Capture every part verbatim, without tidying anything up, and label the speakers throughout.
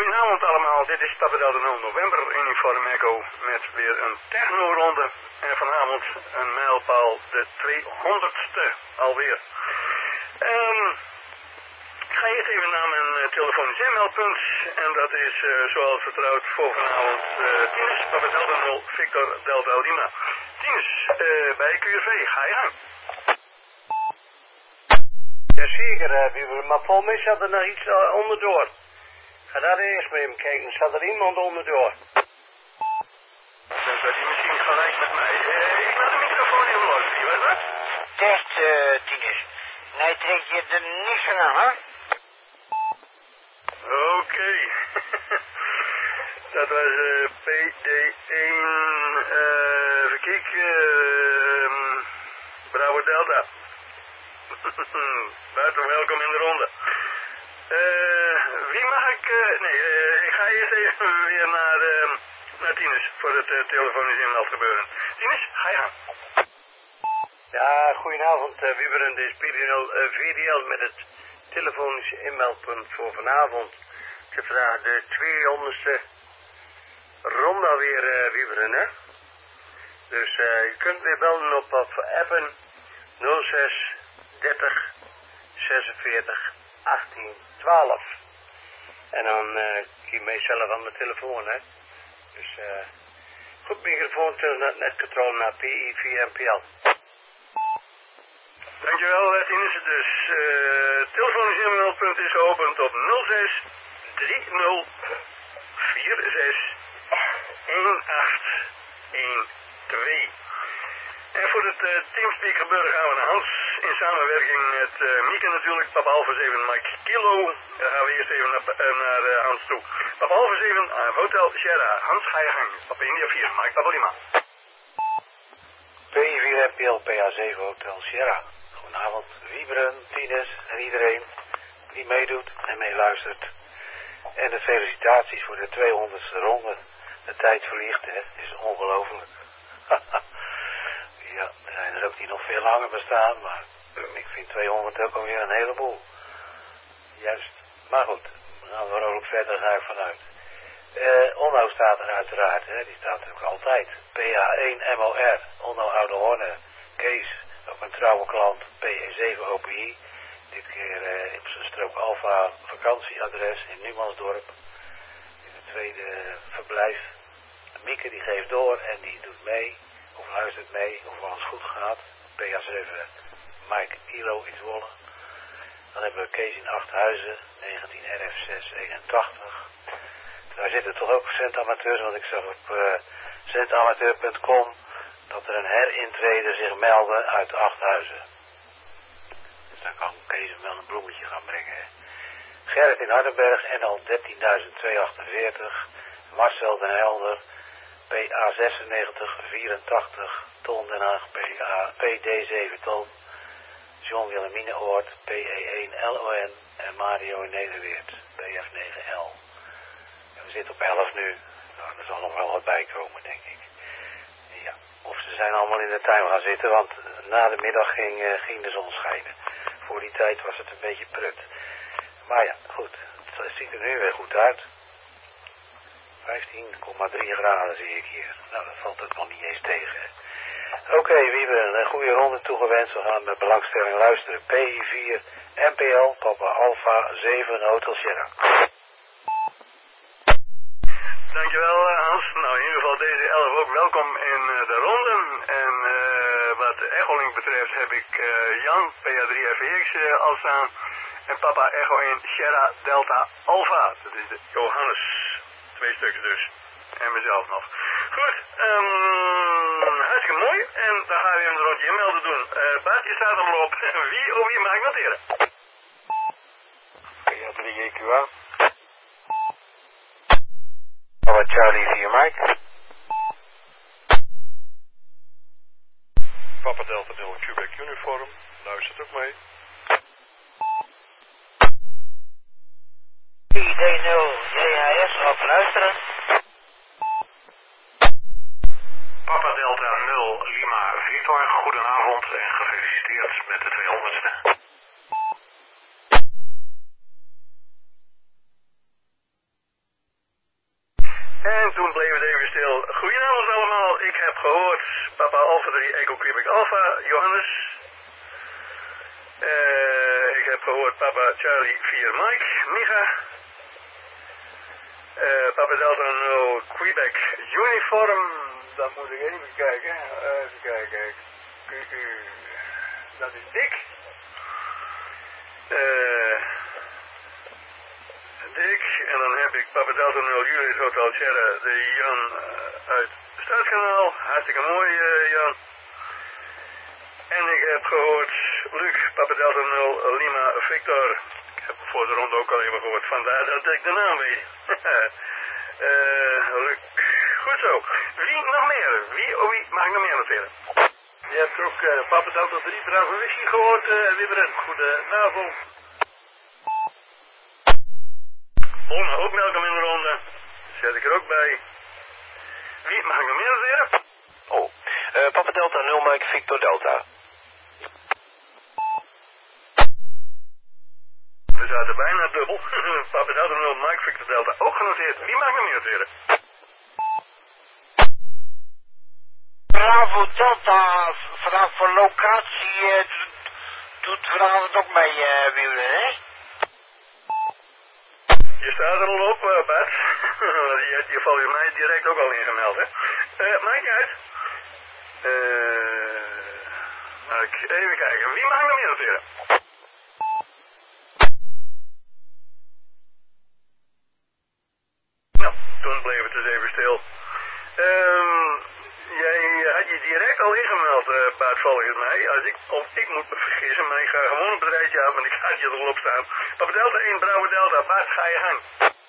Speaker 1: goedenavond allemaal, dit is Papa Delta nul November Uniform Echo met weer een techno-ronde. En vanavond een mijlpaal, de tweehonderdste alweer. Um, ik ga eerst even naar mijn uh, telefonisch e-mailpunt. En dat is uh, zoals vertrouwd voor vanavond uh, Tinus, Papa Delta nul, Victor Delta Lima. Tinus, uh, bij Q R V, ga je gang.
Speaker 2: Jazeker, uh, Wieber, maar volgens mij zat er nog iets uh, onderdoor. Ga daar eerst mee kijken, zat er iemand onderdoor?
Speaker 1: Dan zat hij misschien gelijk met mij. Uh, ik laat de microfoon even los, zie je wat?
Speaker 3: Test, uh, Tinus. Nee, trek je er niks van aan, hè?
Speaker 1: Oké. Okay. Dat was uh, P D één, uh, even kijken, uh, Bravo Delta. Buiten welkom in de ronde. Uh, wie mag ik... Uh, nee, uh, ik ga eerst even weer naar, uh, naar Tinus voor het uh, telefonisch inmeld gebeuren. Tinus, ga je aan.
Speaker 2: Ja, goedenavond uh, Wieber, dit is P D nul uh, V D L met het telefonische inmeldpunt voor vanavond. Het is vandaag de tweehonderdste ronde alweer, uh, Wieber, hè? Dus uh, je kunt weer bellen op of appen nul zes dertig zesenveertig achttien twaalf. En dan uh, kun je mezelf aan de telefoon, hè. Dus uh, goed microfoon terug naar het netcontrole naar P I V M P L.
Speaker 1: Dankjewel, Tinus. Dus uh, telefonisch e-mailpunt is geopend op nul zes drie nul vier zes een acht een twee. En voor het uh, Teamspeak gebeuren gaan we naar Hans in samenwerking met uh, Mieke natuurlijk, Papa Alpha zeven Mike Kilo. Dan gaan we eerst even naar, uh, naar uh, Hans toe. Papa Alpha zeven uh, Hotel Sierra. Hans, ga je gang. Papa India vier, Mike Papa Lima.
Speaker 3: P I vier M P L P A zeven Hotel Sierra. Goedenavond, Wieberen, Tinus en iedereen die meedoet en meeluistert. En de felicitaties voor de tweehonderdste ronde. De tijd vliegt, hè. Het is ongelooflijk. Ja, er zijn er ook die nog veel langer bestaan, maar ik vind tweehonderd ook alweer een heleboel. Juist. Maar goed, we gaan vrolijk verder, ga ik vanuit. Uh, Onno staat er uiteraard, hè. Die staat natuurlijk altijd. P A één M O R, Onno Oude Horne. Kees, ook een trouwe klant, P E zeven O P I. Dit keer uh, op zijn strook Alpha vakantieadres in Numansdorp. In het tweede verblijf. Mieke die geeft door en die doet mee. Of luistert mee of alles goed gaat. P A zeven Mike Kilo in Zwolle. Dan hebben we Kees in Achthuizen, negentien R F zes eenentachtig. Daar zitten toch ook centamateurs, want ik zag op uh, centamateur punt com dat er een herintreder zich meldde uit Achthuizen. Dus dan kan Kees hem wel een bloemetje gaan brengen. Hè. Gerrit in Hardenberg, N L dertienduizend tweehonderdachtenveertig. Marcel den Helder, P A zesennegentig vierentachtig, Ton Den Haag, P A, P D zeven Ton, John Wilhelminaoord, P E één L O N en Mario in Nederweert, P F negen L. En we zitten op elf nu, nou, er zal nog wel wat bij komen, denk ik. Ja, of ze zijn allemaal in de tuin gaan zitten, want na de middag ging, uh, ging de zon schijnen. Voor die tijd was het een beetje prut. Maar ja, goed, het ziet er nu weer goed uit. vijftien komma drie graden zie ik hier. Nou, dat valt ook nog niet eens tegen. Oké, okay, Wiebe, een goede ronde toegewenst. We gaan met belangstelling luisteren. P I vier M P L, Papa Alpha zeven Hotel Sierra.
Speaker 1: Dankjewel Hans. Nou, in ieder geval deze elf ook welkom in uh, de ronde. En uh, wat de Echolink betreft heb ik uh, Jan, P A drie F X uh, al staan. En Papa Echo één Sierra Delta Alpha. Dat is de Johannes. Twee stuks dus. En mezelf nog. Goed, um, hartstikke mooi. En dan gaan we even een rondje inmelden doen. Uh, Bart, je staat er al op. Wie of wie mag ik noteren?
Speaker 3: P A drie E Q A. Papa Charlie vier Mike.
Speaker 4: Papa Delta nul Quebec Uniform. Luistert ook mee.
Speaker 3: I D nul J H S op luisteren.
Speaker 4: Papa Delta nul Lima Victor, goedenavond en gefeliciteerd met de tweehonderdste.
Speaker 1: En toen bleef het even stil. Goedenavond allemaal, ik heb gehoord Papa Alpha drie Echo Quebec Alpha, Johannes. Uh, ik heb gehoord Papa Charlie vier Mike, Micha. Uh, Papa Delta nul Quebec Uniform. Dat moet ik even kijken. Uh, even kijken. Dat is Dick. Uh, Dick. En dan heb ik Papa Delta nul Julius Hotel Sierra, de Jan uh, uit Staatskanaal. Hartstikke mooi, uh, Jan. En ik heb gehoord Luc, Papa Delta nul Lima Victor. Ik heb hem voor de ronde ook al even gehoord. Vandaar dat ik de naam weet. uh, Luc. Goed zo. Wie nog meer? Wie, oh wie mag ik nog meer noteren? Je hebt ook uh, Papa Delta drie Bravo Whisky gehoord, uh, Wibberen. Goedenavond. Oma ook welkom in de ronde. Zet ik er ook bij. Wie mag ik nog meer noteren?
Speaker 5: Oh, uh, Papa Delta nul Mike Victor Delta.
Speaker 1: We zaten bijna dubbel. Papa Delta nul Mike Victor Delta ook genoteerd. Wie mag ik nog meer noteren?
Speaker 6: Bravo Delta, vanaf een locatie uh, doet vanavond ook mee, uh, wielen, hè?
Speaker 1: Je staat er al op, uh, Bart. je, je valt je mij direct ook al ingemeld, hè? Uh, maakt niet uit. Uh, even kijken, wie mag ik nog meer noteren? Nou, toen bleef het dus even stil. Um, Jij had je direct al ingemeld, uh, Bart, volgens mij. Als ik, of ik moet me vergissen, maar ik ga gewoon op het rijtje af, want ik ga je er al op staan. Papa Delta één, Bravo Delta. Bart, ga je gang.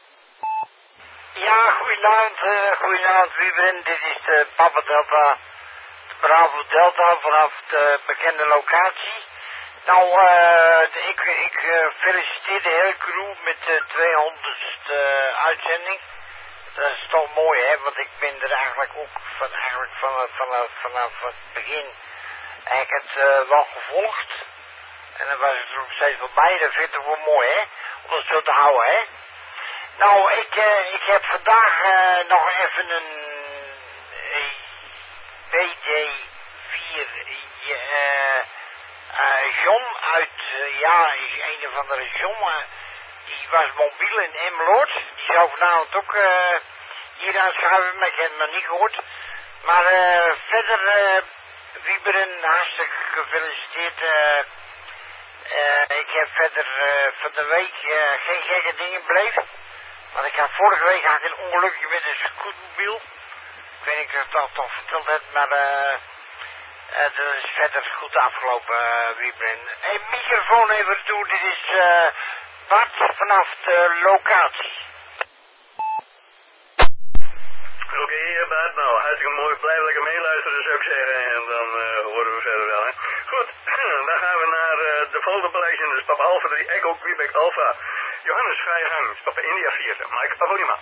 Speaker 6: Ja, goedenavond, uh, goedenavond, Wiebren. Dit is de Papa Delta, Bravo Delta, vanaf de bekende locatie. Nou, uh, ik, ik uh, feliciteer de hele crew met de tweehonderdste uh, uitzending. Dat is toch mooi, hè, want ik ben er eigenlijk ook van, eigenlijk vanaf, vanaf, vanaf het begin ik heb het uh, wel gevolgd. En dan was ik er nog steeds voorbij. Dat vind ik toch wel mooi, hè, om dat zo te houden, hè. Nou, ik, uh, ik heb vandaag uh, nog even een uh, B D vier uh, uh, John uit, uh, ja, een of andere John, uh, die was mobiel in Emmeloord. Die zou vanavond ook uh, hier aanschuiven, maar ik heb hem nog niet gehoord. Maar uh, verder, uh, Wieberen, hartstikke gefeliciteerd. Uh, uh, ik heb verder uh, van de week uh, geen gekke dingen beleefd. Want ik had vorige week had een ongelukje met een scootmobiel. Ik weet niet of ik dat toch verteld heb, maar uh, uh, dat is verder goed afgelopen, uh, Wieberen. Hey, microfoon even toe, dit is uh, Bart vanaf de locatie.
Speaker 1: Oké, okay, Bart, nou, hartstikke mooi. Blijf lekker meeluisteren, zou ik zeggen. En dan uh, horen we verder wel, hè. Goed, dan gaan we naar uh, de volgende beleiding. Dus Papa Alpha drie Echo Quebec Alpha. Johannes, ga je gang. Papa India vier. Mike, Papa Lima.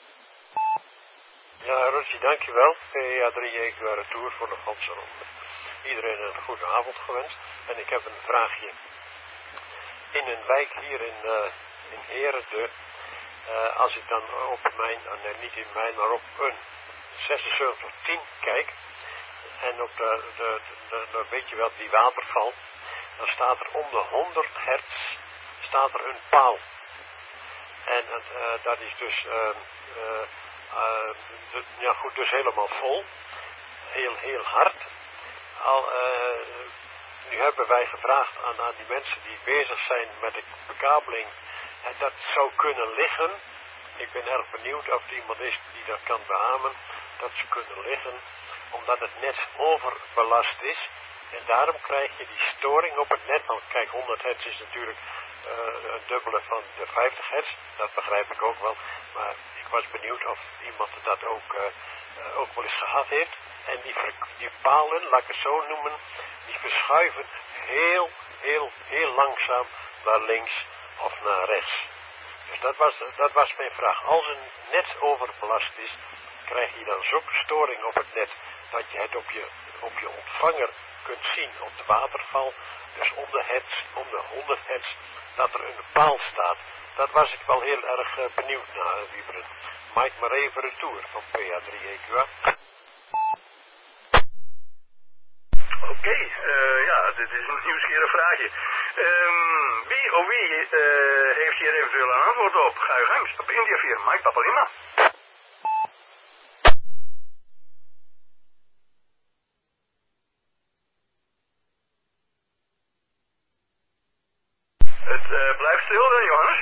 Speaker 2: Ja, Rosie, dankjewel. P A drie Echo Retour voor de ganse ronde. Iedereen een goede avond gewenst. En ik heb een vraagje. In een wijk hier in, uh, in Herende, uh, als ik dan op mijn, uh, nee, niet in mijn, maar op een zesenzeventig tien kijk, en op de, de, de, de, weet je wel, die waterval, dan staat er om de honderd hertz, staat er een paal. En uh, dat is dus, uh, uh, uh, de, ja goed, dus helemaal vol, heel, heel hard. Al, uh, nu hebben wij gevraagd aan, aan die mensen die bezig zijn met de bekabeling en dat zou kunnen liggen. Ik ben erg benieuwd of er iemand is die dat kan beamen, dat ze kunnen liggen, omdat het net overbelast is. En daarom krijg je die storing op het net. Want kijk, honderd hertz is natuurlijk uh, een dubbele van de vijftig hertz. Dat begrijp ik ook wel. Maar ik was benieuwd of iemand dat ook, uh, uh, ook wel eens gehad heeft. En die, die palen, laat ik het zo noemen, die verschuiven heel, heel, heel langzaam naar links of naar rechts. Dus dat was, dat was mijn vraag. Als een net overbelast is, krijg je dan zulke storing op het net, dat je het op je, op je ontvanger kunt zien op de waterval. Dus om de hertz, om de honderd hertz, dat er een paal staat.
Speaker 7: dat was ik wel heel erg uh, benieuwd naar, uh, Wieberen. Mike maar even retour van P A drie E Q A.
Speaker 1: Oké, okay, uh, ja, dit is een nieuwsgierig vraagje. Um, wie of wie uh, heeft hier eventueel een antwoord op? Ga je gang, op India vier, Mike Papa Lima. Het uh, blijft stil, hè, Johannes?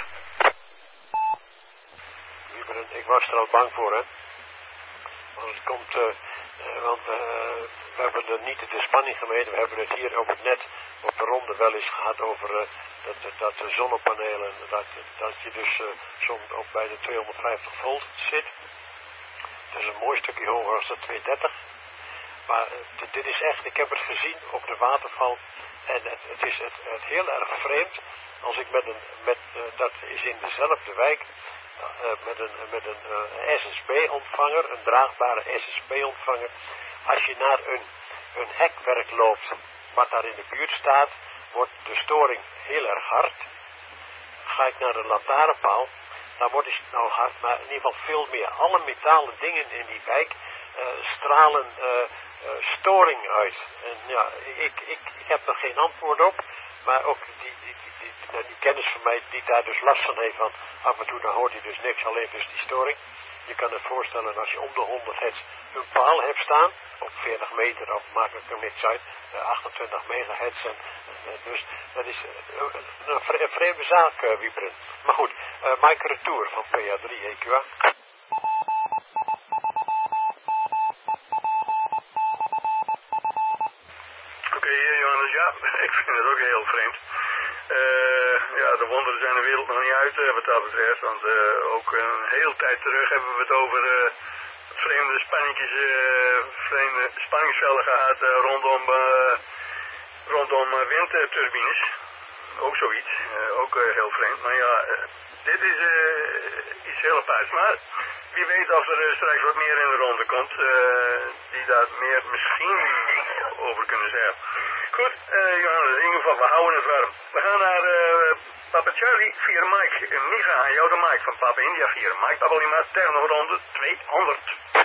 Speaker 7: Wieberen, ik was er al bang voor, hè. Want het komt, uh, uh, want uh, we hebben er niet de spanning gemeten. We hebben het hier op het net, op de ronde wel eens gehad over uh, dat, dat de zonnepanelen, dat, dat je dus uh, soms op bij de tweehonderdvijftig volt zit. Dat is een mooi stukje hoger als de tweehonderddertig. Maar uh, dit is echt, ik heb het gezien op de waterval. En het, het is het, het heel erg vreemd als ik met een, met, uh, dat is in dezelfde wijk, uh, met een, met een uh, S S B-ontvanger, een draagbare S S B-ontvanger. Als je naar een, een hekwerk loopt, wat daar in de buurt staat, wordt de storing heel erg hard. Ga ik naar de lantaarnpaal, dan wordt het nou hard, maar in ieder geval veel meer. Alle metalen dingen in die wijk uh, stralen uh, uh, storing uit. En ja, ik, ik, ik heb er geen antwoord op, maar ook die, die, die, die, die kennis van mij die daar dus last van heeft, van af en toe dan hoort hij dus niks, alleen dus die storing. Je kan het voorstellen als je om de honderd hertz een paal hebt staan, op veertig meter, of maakt het er niks uit, achtentwintig megahertz. En, en, dus dat is een, een, vre een vreemde zaak, uh, Wieberen. Maar goed, uh, Mike Retour van P A drie E Q A.
Speaker 1: Oké, okay, Johannes, ja, ik vind het ook heel vreemd. Uh, ja, de wonderen zijn de wereld nog niet uit uh, wat dat betreft, want uh, ook een hele tijd terug hebben we het over uh, vreemde spanningjes, uh, vreemde spanningsvelden gehad uh, rondom, uh, rondom uh, windturbines. Ook zoiets, uh, ook uh, heel vreemd, maar ja, uh, dit is uh, iets heel aparts, maar wie weet of er uh, straks wat meer in de ronde komt, uh, die daar meer misschien over kunnen zeggen. Goed, uh, Johannes, in ieder geval, we houden het warm. We gaan naar uh, Papa Charlie vier Mike. Uh, Micha, aan jou de Mike van Papa India vier. Mike Papa Lima, technoronde tweehonderd.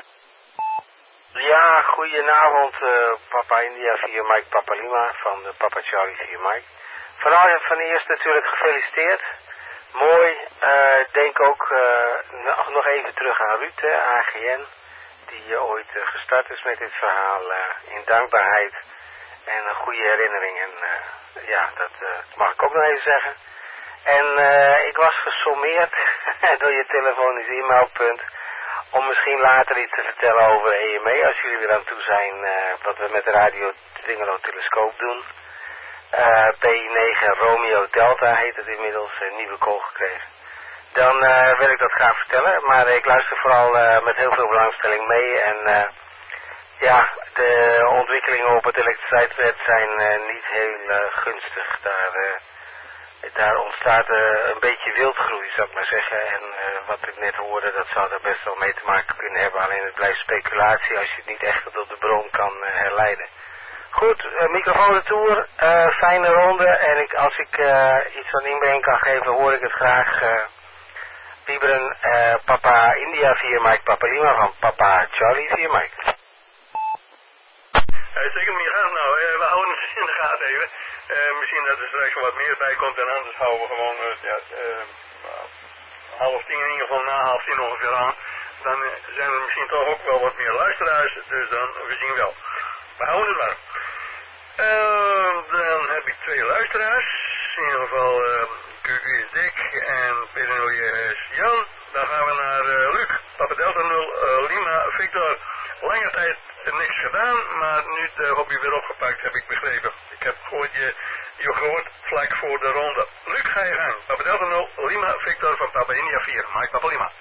Speaker 8: Ja, goedenavond uh, Papa India vier Mike Papa Lima van uh, Papa Charlie vier Mike. Van, van eerst natuurlijk gefeliciteerd. Mooi, uh, denk ook uh, nog, nog even terug aan Ruud, hè, A G N, die uh, ooit uh, gestart is met dit verhaal uh, in dankbaarheid. En een goede herinnering. En uh, ja, dat uh, mag ik ook nog even zeggen. En uh, ik was gesommeerd door je telefonisch e-mailpunt om misschien later iets te vertellen over E M E. Als jullie er aan toe zijn, uh, wat we met de Radio Dingelo Telescoop doen. Uh, P negen Romeo Delta heet het inmiddels, een nieuwe call gekregen. Dan uh, wil ik dat graag vertellen. Maar ik luister vooral uh, met heel veel belangstelling mee. En uh, ja, de ontwikkelingen op het elektriciteitsnet zijn uh, niet heel uh, gunstig. Daar, uh, daar ontstaat uh, een beetje wildgroei, zou ik maar zeggen. En uh, wat ik net hoorde, dat zou er best wel mee te maken kunnen hebben. Alleen het blijft speculatie als je het niet echt tot de bron kan uh, herleiden. Goed, uh, microfoon retour, uh, fijne ronde. En ik, als ik uh, iets van inbreng kan geven, hoor ik het graag. Uh, Wieberen, uh, Papa India vier Mike, Papa Lima van Papa Charlie vier Mike.
Speaker 1: Uitstekend, Micha. Nou, uh, we houden het in de gaten even. Uh, misschien dat er straks wat meer bij komt en anders houden we gewoon uh, ja, uh, half tien, in ieder geval na half tien ongeveer aan. Dan uh, zijn er misschien toch ook wel wat meer luisteraars, dus dan, we zien wel. We houden het warm. Uh, dan heb ik twee luisteraars. In ieder geval uh, Q U is Dick en P N O J is Jan. Dan gaan we naar uh, Luc, Papa Delta nul, uh, Lima, Victor. Lange tijd niks gedaan, maar nu de hobby weer opgepakt, heb ik begrepen. Ik heb gehoord je, je gehoord vlak voor de ronde. Luc, ga je gang. Papa Delta nul, Lima, Victor van Papa India vier. Mike Papa Lima.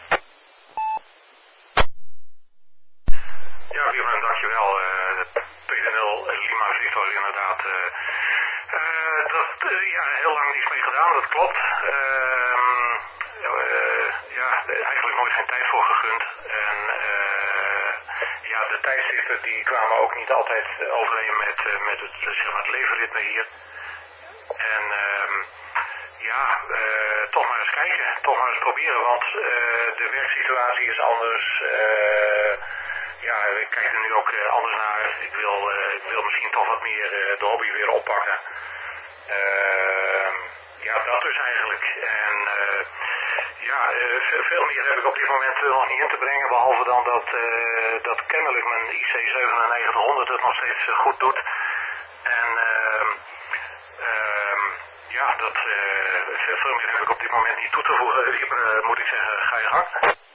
Speaker 4: Ja, Wieberen, dankjewel. Uh, P nul, Lima, Victor, inderdaad. Uh, uh, dat, uh, ja, heel lang niets mee gedaan, dat klopt. Uh, uh, ja, eigenlijk nooit geen tijd voor gegund. En uh, ja, de tijdstippen die kwamen ook niet altijd overeen met, uh, met het, zeg maar, het leefritme hier. En uh, ja, uh, toch maar eens eens kijken, toch maar eens proberen, want uh, de werksituatie is anders. Uh, ja, ik kijk er nu ook uh, anders naar. Ik wil, uh, ik wil misschien toch wat meer uh, de hobby weer oppakken. Uh, ja, dat dus eigenlijk. En uh, ja, uh, veel meer heb ik op dit moment nog niet in te brengen, behalve dan dat, uh, dat kennelijk mijn I C zevenennegentighonderd het nog steeds uh, goed doet. En uh, uh, ja, dat, uh, veel meer heb ik op dit moment niet toe te voegen. Liever uh, moet ik zeggen, ga je gang.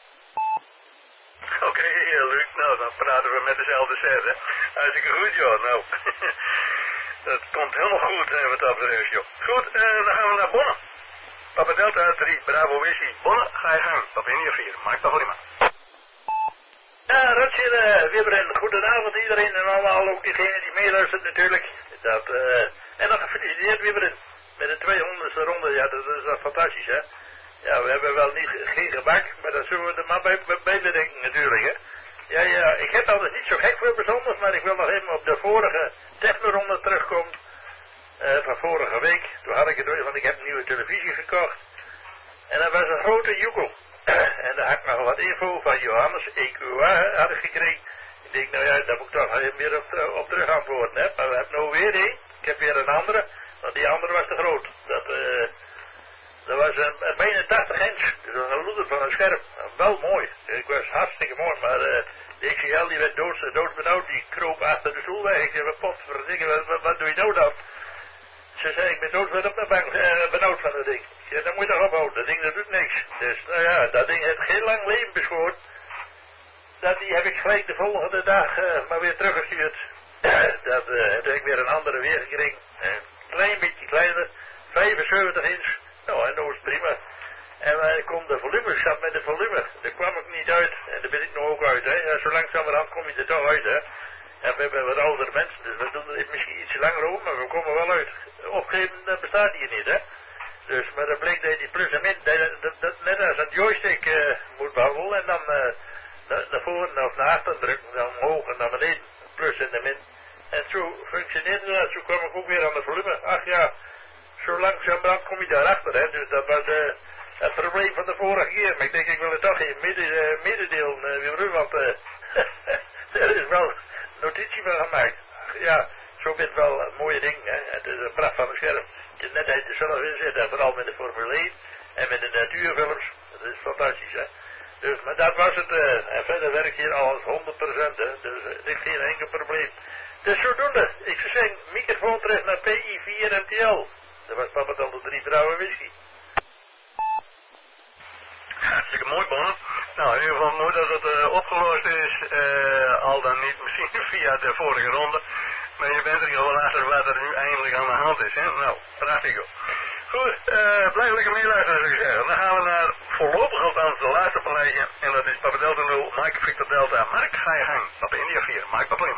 Speaker 1: Oké, okay, Luc, nou dan praten we met dezelfde set, hè. Hartstikke goed, joh, nou. Dat komt helemaal goed, hè, wat dat betreft, joh. Goed, uh, dan gaan we naar Bonne. Papa Delta drie, Bravo Whisky. Bonne, ga je gang. Papa India vier, Mike Pavolima. Ja, Rutje, uh, Wibren, goedenavond iedereen en allemaal, ook diegenen die meeluistert natuurlijk. Dat, uh, en dan gefeliciteerd Wibren, met de tweehonderdste ronde, ja, dat is uh, fantastisch, hè. Ja, we hebben wel niet, geen gebak, maar dat zullen we er maar bij, bij bedenken natuurlijk, hè. Ja, ja, ik heb altijd niet zo gek voor bijzonders, maar ik wil nog even op de vorige technoronde terugkomen. Uh, van vorige week. Toen had ik het door, want ik heb een nieuwe televisie gekocht. En dat was een grote joekel. En daar had ik nog wat info van Johannes E Q A had ik gekregen. Ik denk, nou ja, daar moet ik toch even weer op, op terug antwoorden, hè. Maar we hebben nou weer één. Ik heb weer een andere, want die andere was te groot. Dat, uh, dat was een, een bijna tachtig inch. Dus een loeder van een scherm. Wel mooi. Ik was hartstikke mooi, maar uh, de X L die werd dood, doodbenauwd. Die kroop achter de stoel weg. Ik zei, wat potverdikke, wat, wat, wat doe je nou dan? Ze zei, ik ben dood op mijn bank, uh, benauwd van dat ding. Ik zei, dan moet je toch ophouden. Dat ding dat doet niks. Dus nou ja, dat ding heeft geen lang leven beschoord. Dat die heb ik gelijk de volgende dag uh, maar weer teruggestuurd. dat uh, heb ik weer een andere weer gekregen. Een klein beetje kleiner. vijfenzeventig inch. Nou, en dat was prima. En dan komt de volume, ik zat met de volume. Daar kwam ik niet uit. En daar ben ik nog ook uit, hè. Ja, zo langzamerhand kom je er toch uit, hè. En we hebben wat oudere mensen, dus we doen het misschien iets langer over, maar we komen wel uit. Opgeven, dat bestaat hier niet, hè. Dus, maar dan bleek dat je die plus en min, dat, dat, dat net als een joystick uh, moet behandelen. En dan uh, naar, naar voren of naar achter drukken, dan omhoog en naar beneden, plus en de min. En zo functioneerde dat, zo kwam ik ook weer aan de volume. Ach ja, zo langzamerhand kom je daarachter, hè. Dus dat was uh, het probleem van de vorige keer. Maar ik denk, ik wil het toch even midden, uh, middendeel uh, weer, want uh, er is wel notitie van gemaakt. Ja, zo bent wel een mooie ding, hè. Het is een pracht van een scherm. Het is net uit de zelf inzet, en vooral met de Formule één en met de natuurfilms. Dat is fantastisch, hè. Dus, maar dat was het, uh, en verder werkt hier alles honderd procent, hè. Dus er uh, is geen enkel probleem. Dus zodoende, ik zou zeggen, microfoon terug naar P I vier M T L. Dat was Papa Delta drie Bravo Whisky. Hartstikke mooi, Bonne. Nou, in ieder geval nooit dat het uh, opgelost is, uh, al dan niet misschien via de vorige ronde. Maar je bent er heel wel achter wat er nu eindelijk aan de hand is, hè. Nou, prachtig joh. Goed, uh, blijf lekker meeluisteren, zou ik zeggen. Dan gaan we naar voorlopig althans de laatste paleisje. En dat is Papa Delta nul, Mike Victor Delta, Mark, ga je gang. Papa India vier, Mike Paprima.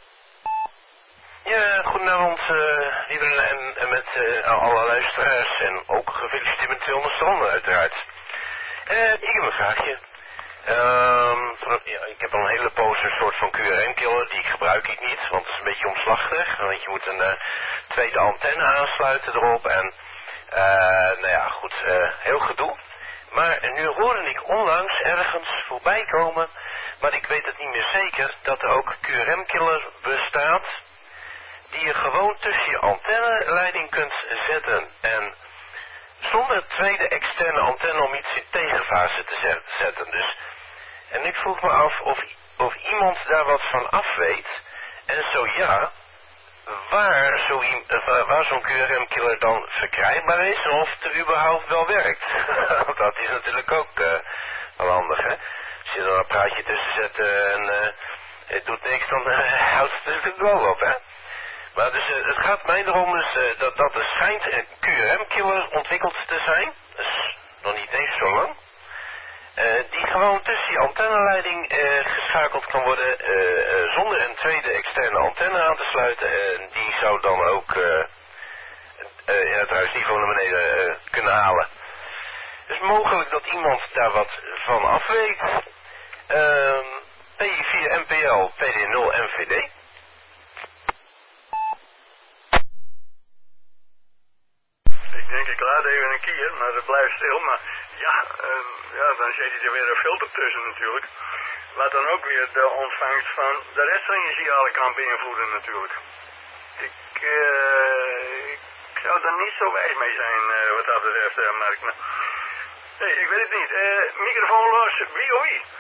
Speaker 5: Ja, goedenavond, uh, iedereen en, en met uh, alle luisteraars. En ook gefeliciteerd met tweehonderdste ronde uiteraard. Uh, ik heb een vraagje. Um, ja, ik heb al een hele poos een soort van Q R M-killer, die gebruik ik niet, want het is een beetje omslachtig. Want je moet een uh, tweede antenne aansluiten erop en, uh, nou ja, goed, uh, heel gedoe. Maar nu hoorde ik onlangs ergens voorbij komen, maar ik weet het niet meer zeker, dat er ook Q R M-killer bestaat, die je gewoon tussen je antenneleiding kunt zetten. En zonder tweede externe antenne om iets in tegenfase te zetten. Dus, en ik vroeg me af of, of iemand daar wat van af weet. En zo ja, waar zo'n waar zo'n Q R M-killer dan verkrijgbaar is. Of het überhaupt wel werkt. Want dat is natuurlijk ook uh, wel handig, hè. Als je er een praatje tussen zet en uh, het doet niks, dan uh, houdt het natuurlijk wel op, hè. Maar dus, uh, het gaat mij erom dus, uh, dat, dat er schijnt een Q R M-killer ontwikkeld te zijn. Dus nog niet eens zo lang. Uh, die gewoon tussen je antenneleiding uh, geschakeld kan worden uh, uh, zonder een tweede externe antenne aan te sluiten. En die zou dan ook uh, uh, ja, het huisniveau naar beneden uh, kunnen halen. Het is mogelijk dat iemand daar wat van af weet. Uh, P I vier M P L, P D nul M V D.
Speaker 1: Ik denk ik laat even een keer, maar het blijft stil. Maar ja, uh, ja, dan zet je er weer een filter tussen natuurlijk. Wat dan ook weer de ontvangst van de rest van je signalen kan beïnvloeden natuurlijk. Ik, uh, ik zou er niet zo wijs mee zijn uh, wat dat betreft, uh, Mark. Nou, nee, ik weet het niet. Uh, microfoon los, wie of wie?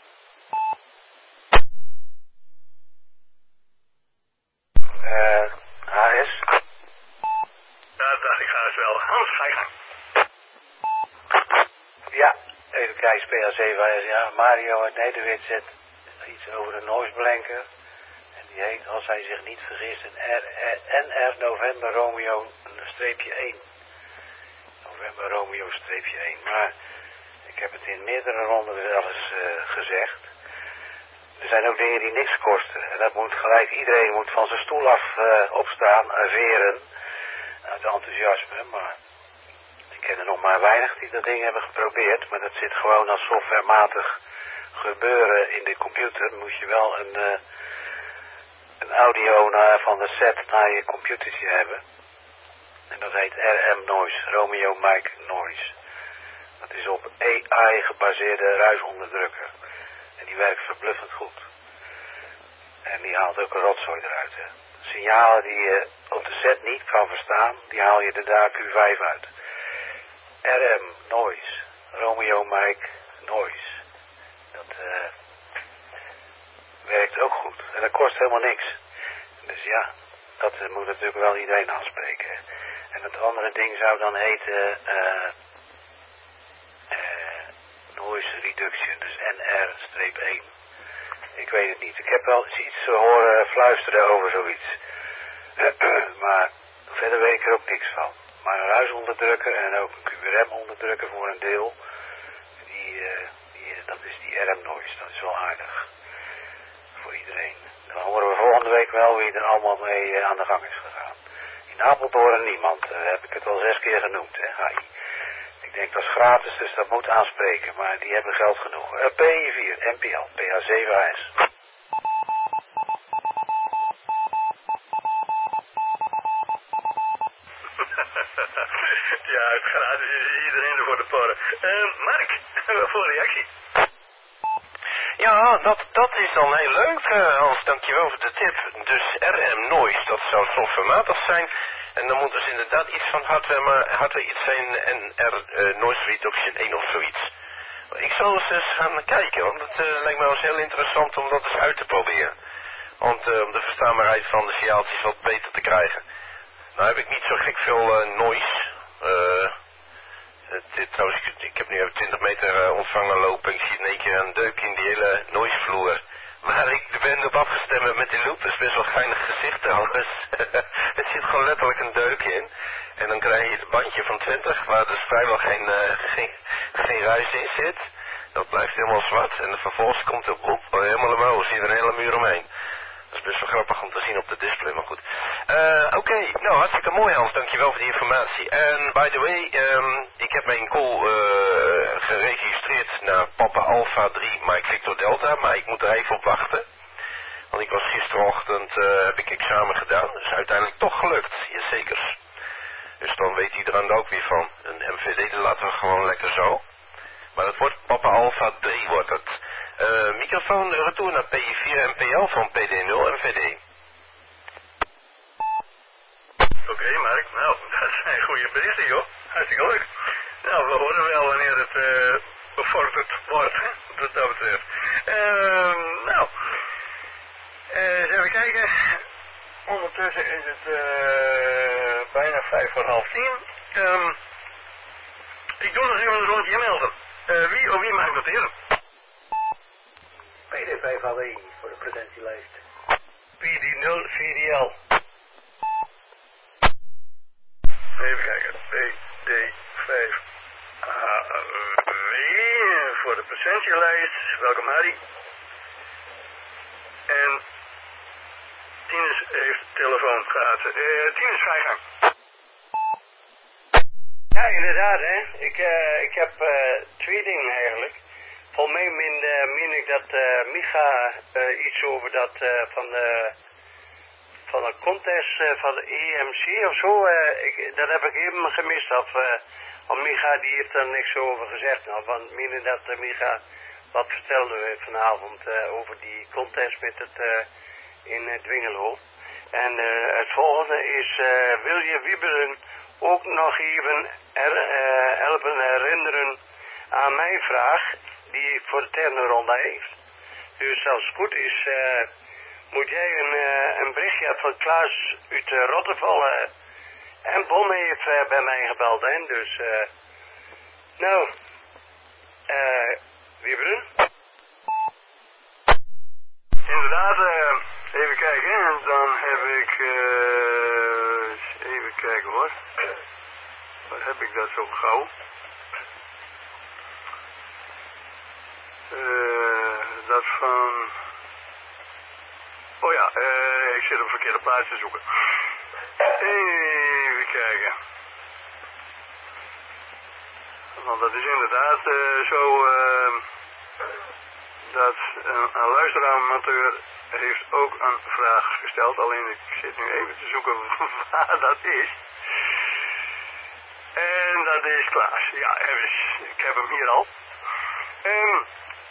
Speaker 3: Uh, H S?
Speaker 1: Ja, dat dacht ik haast wel. Hans, ga je gang.
Speaker 3: Ja, even kijken, P A zeven, ja, Mario uit Nederwit zet iets over een noise blanker. En die heet, als hij zich niet vergist, een R, N R November Romeo streepje één. November Romeo streepje één. Maar ik heb het in meerdere ronden wel eens uh, gezegd. Er zijn ook dingen die niks kosten. En dat moet gelijk, iedereen moet van zijn stoel af uh, opstaan, uh, veren. Uit enthousiasme, maar ik ken er nog maar weinig die dat ding hebben geprobeerd. Maar dat zit gewoon als softwarematig gebeuren in de computer. Dan moet je wel een, uh, een audio naar, van de set naar je computertje hebben. En dat heet R M Noise, Romeo Mike Noise. Dat is op A I gebaseerde ruisonderdrukker. En die werkt verbluffend goed. En die haalt ook een rotzooi eruit. Hè. Signalen die je op de set niet kan verstaan, die haal je er daar Q vijf uit. R M Noise, Romeo Mike Noise. Dat uh, werkt ook goed. En dat kost helemaal niks. Dus ja, dat uh, moet natuurlijk wel iedereen aanspreken. En het andere ding zou dan heten uh, uh, Noise Reduction, dus N R één. Ik weet het niet. Ik heb wel eens iets horen fluisteren over zoiets. Maar verder weet ik er ook niks van. Maar een ruisonderdrukker en ook een Q R M-onderdrukker voor een deel, die, uh, die, dat is die R M Noise. Dat is wel aardig. Voor iedereen. Dan horen we volgende week wel wie er allemaal mee uh, aan de gang is gegaan. In Apeldoorn niemand. Uh, heb ik het al zes keer genoemd, hè, H I. Ik denk dat is gratis, dus dat moet aanspreken. Maar die hebben geld genoeg. Uh, P I vier, N P L, P A zeven H S.
Speaker 1: Ja, het gratis is iedereen er voor de porren. Uh, Mark, voor reactie.
Speaker 5: Ja, dat, dat is dan heel leuk, uh, Hans, dankjewel voor de tip. Dus R M Noise, dat zou softwarematig zijn. En dan moet dus inderdaad iets van hardware, maar hardware iets zijn N R uh, Noise Reduction één of zoiets. Ik zal eens, eens gaan kijken, want het uh, lijkt me wel eens heel interessant om dat eens uit te proberen. Want uh, om de verstaanbaarheid van de signaaltjes wat beter te krijgen. Nou heb ik niet zo gek veel uh, noise. Uh, dit, trouwens, ik, ik heb nu even twintig meter uh, ontvangen lopen. Ik zie in één keer een deuk in die hele noisevloer. Waar ik ben op afgestemd met die loop. Dat is best wel geinig gezicht trouwens. Het zit gewoon letterlijk een deuk in. En dan krijg je het bandje van twintig, waar dus vrijwel geen, uh, geen, geen ruis in zit. Dat blijft helemaal zwart. En vervolgens komt er op, helemaal omhoog. Zie je er een hele muur omheen. Dat is best wel grappig om te zien op de display, maar goed. Uh, Oké, okay. Nou hartstikke mooi Hans, dankjewel voor die informatie. En by the way, um, ik heb mijn call uh, geregistreerd naar Papa Alpha drie Mike Victor Delta, maar ik moet er even op wachten. Want ik was gisterochtend, uh, heb ik examen gedaan, dus uiteindelijk toch gelukt, jazeker. Dus dan weet iedereen er ook weer van. Een M V D, dat laten we gewoon lekker zo. Maar het wordt Papa Alpha drie wordt het. Uh, microfoon retour naar P I vier M P L van P D nul M V D.
Speaker 1: Oké, okay, Mark. Nou, dat zijn goede berichten, joh. Hartstikke leuk. Nou, we horen wel wanneer het uh, bevorderd wordt, hè, wat dat betreft. Uh, nou, uh, eens even kijken. Ondertussen is het uh, bijna vijf voor half tien. Um, ik doe nog even een rondje melden. Uh, wie of wie mag ik noteren?
Speaker 2: P D vijf H W voor de presentielijst.
Speaker 1: P D nul V D L. Even kijken. P D vijf H W voor de presentielijst. Welkom Harry. En Tinus heeft telefoon gehad. Uh, Tinus, ga je gang.
Speaker 2: Ja, inderdaad, hè. Ik, uh, ik heb uh, twee dingen eigenlijk. Volgens mij min, uh, min ik dat uh, Micha uh, iets over dat uh, van de van een contest uh, van de E M C of zo. Uh, ik, dat heb ik even gemist. Of, uh, of Micha die heeft er niks over gezegd. Nou, want meen dat uh, Micha wat vertelde vanavond uh, over die contest met het uh, in uh, Dwingelo. En uh, het volgende is, uh, wil je Wieberen ook nog even er, uh, helpen herinneren aan mijn vraag die ik voor de derde ronde heeft. Dus als het goed is, uh, moet jij een, uh, een berichtje hebben van Klaas uit uh, Rotteval. Uh, en Bon heeft uh, bij mij gebeld, hè. Dus, uh, nou, uh, Wieberen?
Speaker 1: Inderdaad, uh, even kijken, en dan heb ik, uh, even kijken hoor. Waar heb ik dat zo gauw? Uh, dat van... Oh ja, uh, ik zit op een verkeerde plaats te zoeken. Even kijken. Want dat is inderdaad uh, zo... Uh, dat een, een luisteramateur heeft ook een vraag gesteld. Alleen ik zit nu even te zoeken waar dat is. En dat is Klaas. Ja, is, ik heb hem hier al. Um,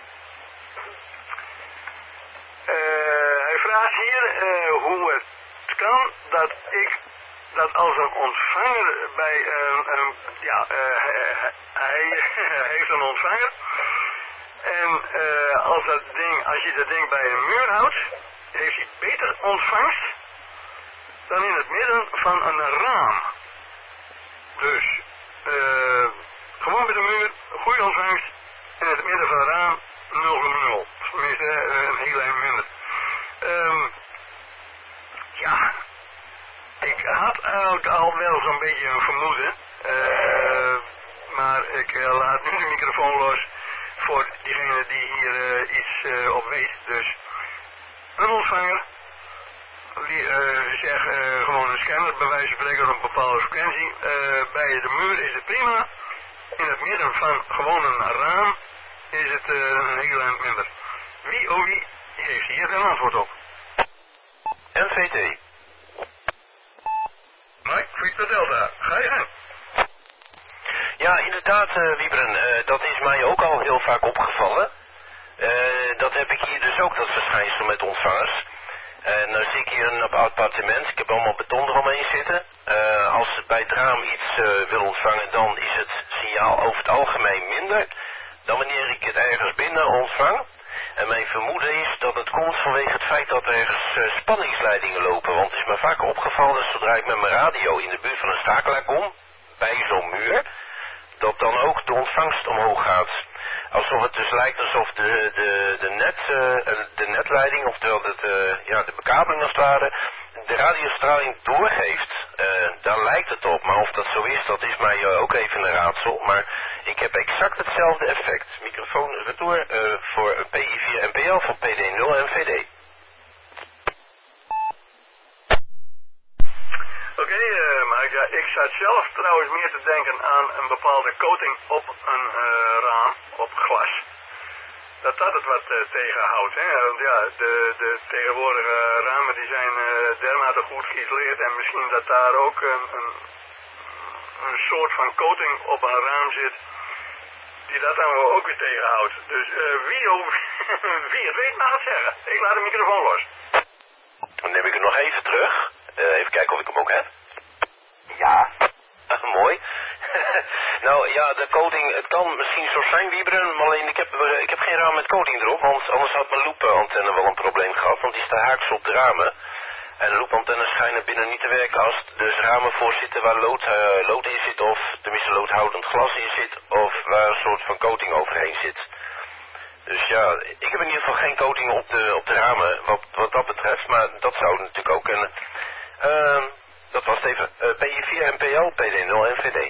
Speaker 1: uh, hij vraagt hier uh, hoe het kan dat ik, dat als een ontvanger bij een, um, ja, uh, hij, hij heeft een ontvanger. En uh, als, dat ding, als je dat ding bij een muur houdt, heeft hij beter ontvangst dan in het midden van een raam. Dus, uh, gewoon bij de muur, goede ontvangst, en in het midden van een raam, nul komma nul. Tenminste, uh, een heel eind minder. Um, ja, ik had ook al wel zo'n beetje een vermoeden, uh, maar ik uh, laat nu de microfoon los voor diegene die hier uh, iets uh, op weet. Dus een ontvanger, die uh, zeg uh, gewoon een scanner, bij wijze van spreken op een bepaalde frequentie. Uh, bij de muur is het prima. In het midden van gewoon een raam is het uh, een heel eind minder. Wie oh wie heeft hier een antwoord op?
Speaker 5: N V T.
Speaker 1: Mike, Victor Delta, ga je gang.
Speaker 5: Ja, inderdaad, uh, Wieberen, uh, dat is mij ook al heel vaak opgevallen. Uh, dat heb ik hier dus ook, dat verschijnsel met ontvangers. En dan zie ik hier een appartement, ik heb allemaal beton eromheen zitten. Uh, als het bij het raam iets uh, wil ontvangen, dan is het signaal over het algemeen minder dan wanneer ik het ergens binnen ontvang. En mijn vermoeden is dat het komt vanwege het feit dat er ergens uh, spanningsleidingen lopen. Want het is me vaak opgevallen dat zodra ik met mijn radio in de buurt van een schakelaar kom, bij zo'n muur, dat dan ook de ontvangst omhoog gaat. Alsof het dus lijkt alsof de, de, de, net, uh, de netleiding, oftewel het, uh, ja, de bekabeling als het ware, de radiostraling doorgeeft. Uh, daar lijkt het op, maar of dat zo is, dat is mij uh, ook even een raadsel. Maar ik heb exact hetzelfde effect. Microfoon retour uh, voor P I vier N P L van P D nul en V D.
Speaker 1: Oké, okay, uh, maar ja, ik zat zelf trouwens meer te denken aan een bepaalde coating op een uh, raam, op glas. Dat dat het wat uh, tegenhoudt, hè. Want ja, de, de tegenwoordige ramen die zijn uh, dermate goed geïsoleerd en misschien dat daar ook een, een, een soort van coating op een raam zit die dat dan ook weer tegenhoudt. Dus uh, wie, oh, wie het weet mag het zeggen. Ik laat de microfoon los.
Speaker 5: Dan neem ik het nog even terug. Uh, even kijken of ik hem ook heb.
Speaker 2: Ja.
Speaker 5: Uh, mooi. Nou ja, de coating, het kan misschien zo zijn, Wieberen, maar alleen ik heb, uh, ik heb geen raam met coating erop, want anders had mijn loopantenne wel een probleem gehad, want die staat haaks op de ramen. En de loopantennes schijnen binnen niet te werken als er dus ramen voor zitten waar lood, uh, lood in zit, of tenminste loodhoudend glas in zit, of waar een soort van coating overheen zit. Dus ja, ik heb in ieder geval geen coating op de, op de ramen, wat, wat dat betreft, maar dat zou natuurlijk ook kunnen. Uh, dat was het even. Uh, P I vier N P L, P D nul en V D.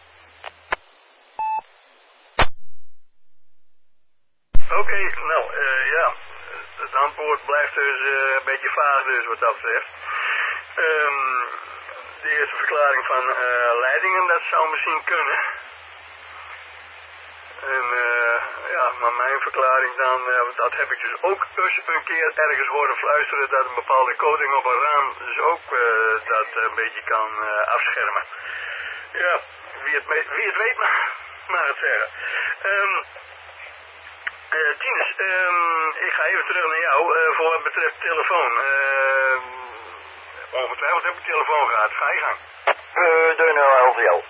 Speaker 1: Oké, okay, nou uh, ja, het antwoord blijft dus uh, een beetje vaag dus wat dat betreft. Um, de eerste verklaring van uh, leidingen, dat zou misschien kunnen. En uh, ja, ja, maar mijn verklaring dan, uh, dat heb ik dus ook dus een keer ergens horen fluisteren dat een bepaalde coating op een raam dus ook uh, dat een beetje kan uh, afschermen. Ja, wie het, wie het weet mag, mag het zeggen. Um, uh, Tinus, um, ik ga even terug naar jou uh, voor wat betreft telefoon. Uh, ongetwijfeld heb ik telefoon gehad. Ga je gang.
Speaker 2: Uh, de nul L V L.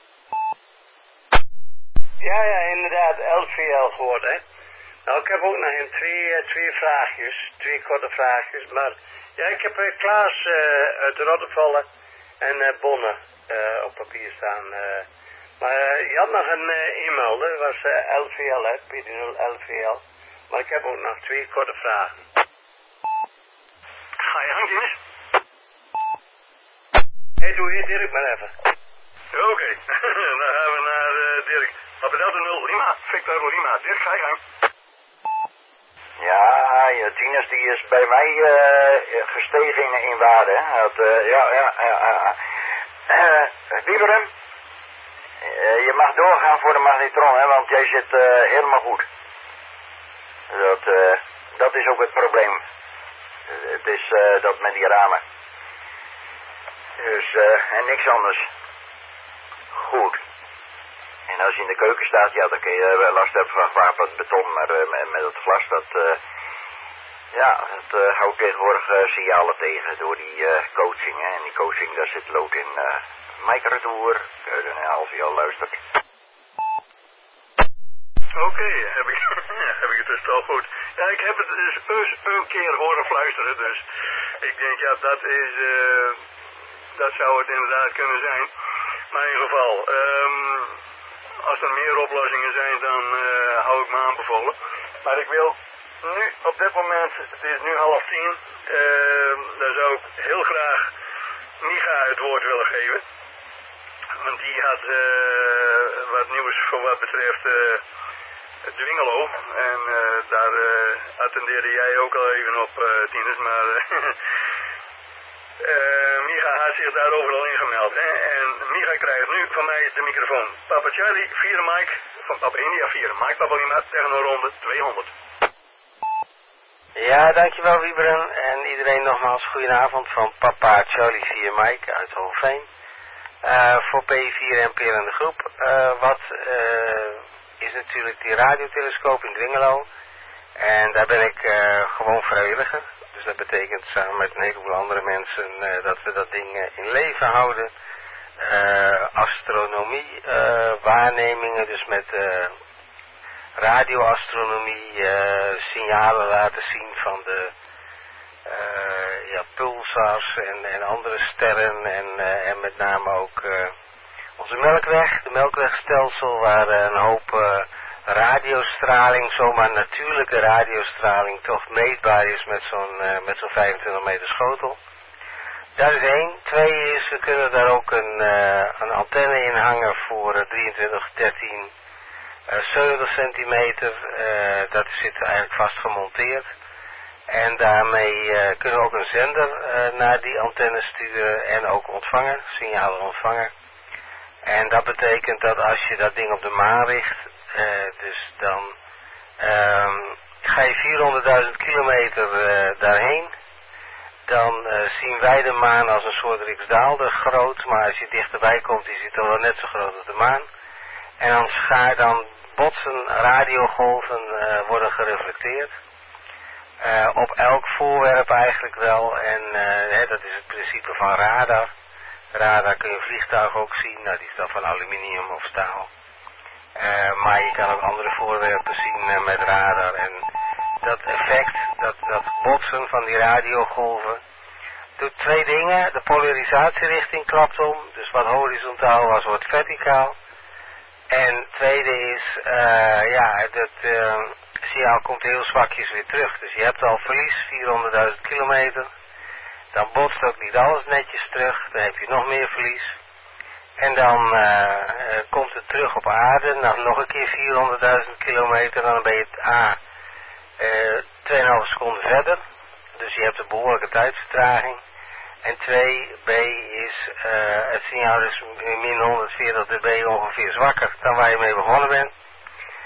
Speaker 2: Ja, ja, inderdaad, L V L gehoord, hè. Nou, ik heb ook nog een twee, twee vraagjes, twee korte vraagjes, maar ja, ik heb uh, Klaas uh, uit Rottevallen en uh, Bonne uh, op papier staan. Uh, maar uh, je had nog een uh, e-mail, dat was uh, L V L, hè, P nul L V L. Maar ik heb ook nog twee korte vragen.
Speaker 1: Ga je gang, Tinus.
Speaker 2: Hé, hey, doe hier Dirk maar even.
Speaker 1: Oké, okay. Dan gaan we naar uh, Dirk. Papa Delta nul Lima, Victor Lima. Dirk, ga je gang.
Speaker 9: Ja, ja, Tinus die is bij mij uh, gestegen in, in waarde. Hè. Dat, uh, ja, ja, ja. Uh, Wieberen, uh, je mag doorgaan voor de magnetron, hè, want jij zit uh, helemaal goed. Dat, uh, dat is ook het probleem. Uh, het is uh, dat met die ramen. Dus, uh, en niks anders. Goed. En als je in de keuken staat, ja, dan kun je uh, last hebben van gewapend beton, maar uh, met, met het glas, dat, uh, ja, dat uh, houdt tegenwoordig uh, signalen tegen door die uh, coaching, hè. En die coaching, daar zit lood in. Uh, Mike Retour, uh, een half jaar luistert.
Speaker 1: Oké, okay, heb ik heb ik het dus wel goed. Ja, ik heb het dus eens een keer horen fluisteren, dus ik denk, ja, dat is, uh, dat zou het inderdaad kunnen zijn. Maar in ieder geval, um, als er meer oplossingen zijn, dan uh, hou ik me aanbevolen. Maar ik wil nu, op dit moment, het is nu half tien, uh, dan zou ik heel graag Micha het woord willen geven. Want die had uh, wat nieuws voor wat betreft uh, Dwingelo. En uh, daar uh, attendeerde jij ook al even op, uh, Tinus, maar... Uh, Uh, Micha had zich daarover al ingemeld. Hè? En Micha krijgt nu van mij de microfoon. Papa Charlie, vier Mike, van Papa India vier. Mike Papa Lima tegen een ronde tweehonderd.
Speaker 8: Ja, dankjewel Wieberen. En iedereen nogmaals goedenavond van Papa Charlie vier Mike uit Hoogveen. Uh, voor P vier en Peer in de groep. Uh, wat uh, is natuurlijk die radiotelescoop in Dwingelo. En daar ben ik uh, gewoon vrijwilliger. Dus dat betekent samen met een heleboel andere mensen uh, dat we dat ding uh, in leven houden. Uh, astronomie uh, waarnemingen, dus met uh, radioastronomie uh, signalen laten zien van de uh, ja, pulsars en, en andere sterren. En, uh, en met name ook uh, onze melkweg, de melkwegstelsel, waar uh, een hoop... Uh, radiostraling, zomaar natuurlijke radiostraling, toch meetbaar is met zo'n uh, met zo'n vijfentwintig meter schotel. Dat is één. Twee is, we kunnen daar ook een, uh, een antenne in hangen voor uh, drieëntwintig dertien uh, zeventig centimeter. Uh, dat zit eigenlijk vast gemonteerd. En daarmee uh, kunnen we ook een zender uh, naar die antenne sturen en ook ontvangen, signalen ontvangen. En dat betekent dat als je dat ding op de maan richt, uh, dus dan um, ga je vierhonderdduizend kilometer uh, daarheen. Dan uh, zien wij de maan als een soort riksdaalder groot, maar als je dichterbij komt is het al wel net zo groot als de maan. En dan, schaar, dan botsen radiogolven uh, worden gereflecteerd. Uh, op elk voorwerp eigenlijk wel. En uh, hè, dat is het principe van radar. Radar kun je vliegtuig ook zien, nou die is dan van aluminium of staal. Uh, maar je kan ook andere voorwerpen zien uh, met radar. En dat effect, dat, dat botsen van die radiogolven, doet twee dingen. De polarisatierichting klapt om, dus wat horizontaal was wordt verticaal. En tweede is, uh, ja, dat uh, signaal komt heel zwakjes weer terug. Dus je hebt al verlies, vierhonderdduizend kilometer. Dan botst ook niet alles netjes terug, dan heb je nog meer verlies. En dan uh, uh, komt het terug op aarde, nou, nog een keer vierhonderdduizend kilometer, dan ben je het A uh, twee komma vijf seconden verder. Dus je hebt een behoorlijke tijdsvertraging. En twee, B is, uh, het signaal is min honderdveertig dB ongeveer zwakker dan waar je mee begonnen bent.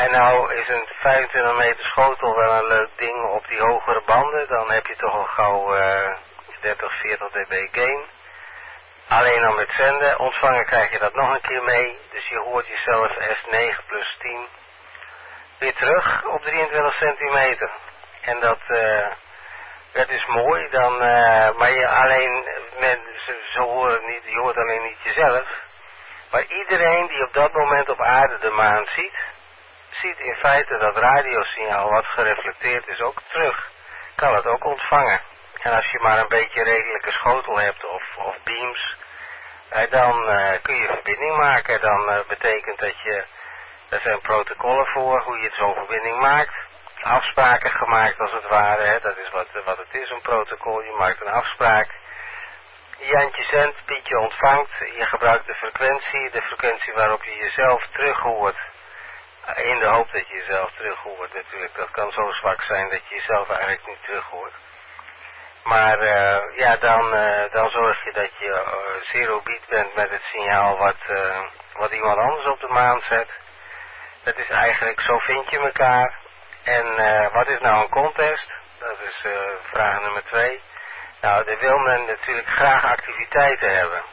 Speaker 8: En nou is een vijfentwintig meter schotel wel een leuk ding op die hogere banden. Dan heb je toch al gauw uh, dertig, veertig dB gain. Alleen al met zenden. Ontvangen krijg je dat nog een keer mee. Dus je hoort jezelf S negen plus tien weer terug op drieëntwintig centimeter. En dat, uh, dat is mooi. Dan, uh, maar je alleen, men, ze, ze horen het niet, je hoort alleen niet jezelf. Maar iedereen die op dat moment op aarde de maan ziet, ziet in feite dat radiosignaal wat gereflecteerd is ook terug. Kan het ook ontvangen. En als je maar een beetje redelijke schotel hebt of, of beams, eh, dan uh, kun je verbinding maken. Dan uh, betekent dat je, er zijn protocollen voor hoe je zo'n verbinding maakt. Afspraken gemaakt als het ware, hè. Dat is wat, wat het is, een protocol. Je maakt een afspraak. Jantje zendt, Pietje ontvangt. Je gebruikt de frequentie, de frequentie waarop je jezelf terug hoort. In de hoop dat je jezelf terug hoort natuurlijk. Dat kan zo zwak zijn dat je jezelf eigenlijk niet terug hoort. Maar uh, ja, dan, uh, dan zorg je dat je uh, zero beat bent met het signaal wat, uh, wat iemand anders op de maan zet. Dat is eigenlijk, zo vind je elkaar. En uh, wat is nou een contest? Dat is uh, vraag nummer twee. Nou, daar wil men natuurlijk graag activiteiten hebben.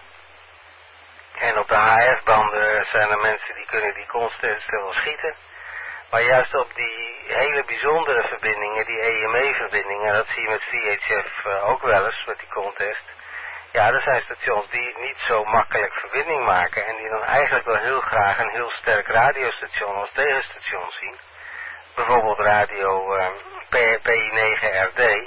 Speaker 8: En op de H F-banden zijn er mensen die kunnen die contesten wel schieten. Maar juist op die hele bijzondere verbindingen, die E M E-verbindingen, dat zie je met V H F uh, ook wel eens, met die contest. Ja, er zijn stations die niet zo makkelijk verbinding maken en die dan eigenlijk wel heel graag een heel sterk radiostation als tegenstation zien. Bijvoorbeeld radio uh, P I negen R D, uh,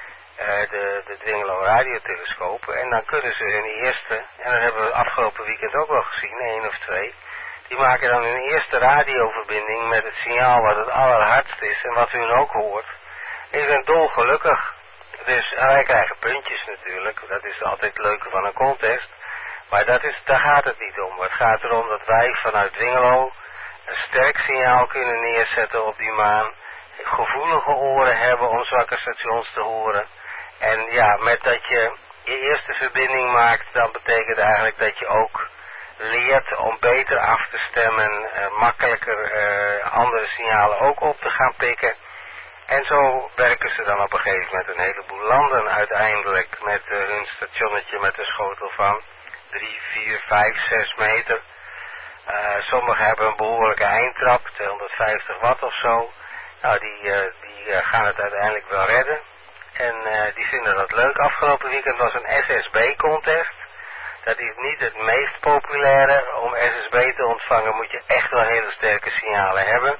Speaker 8: de, de Dwingelo radiotelescoop. En dan kunnen ze hun eerste, en dat hebben we afgelopen weekend ook wel gezien, één of twee, die maken dan hun eerste radioverbinding met het signaal wat het allerhardst is en wat u ook hoort. En je bent dolgelukkig. Dus wij krijgen puntjes natuurlijk, dat is altijd het leuke van een contest. Maar dat is, daar gaat het niet om. Het gaat erom dat wij vanuit Dwingelo een sterk signaal kunnen neerzetten op die maan. Gevoelige oren hebben om zwakke stations te horen. En ja, met dat je je eerste verbinding maakt, dan betekent eigenlijk dat je ook leert om beter af te stemmen, uh, makkelijker uh, andere signalen ook op te gaan pikken. En zo werken ze dan op een gegeven moment een heleboel landen uiteindelijk met uh, hun stationnetje met een schotel van drie, vier, vijf, zes meter. Uh, sommigen hebben een behoorlijke eindtrap, tweehonderdvijftig watt of zo. Nou, die, uh, die uh, gaan het uiteindelijk wel redden. En uh, die vinden dat leuk. Afgelopen weekend was een S S B-contest. Dat is niet het meest populaire. Om S S B te ontvangen moet je echt wel hele sterke signalen hebben.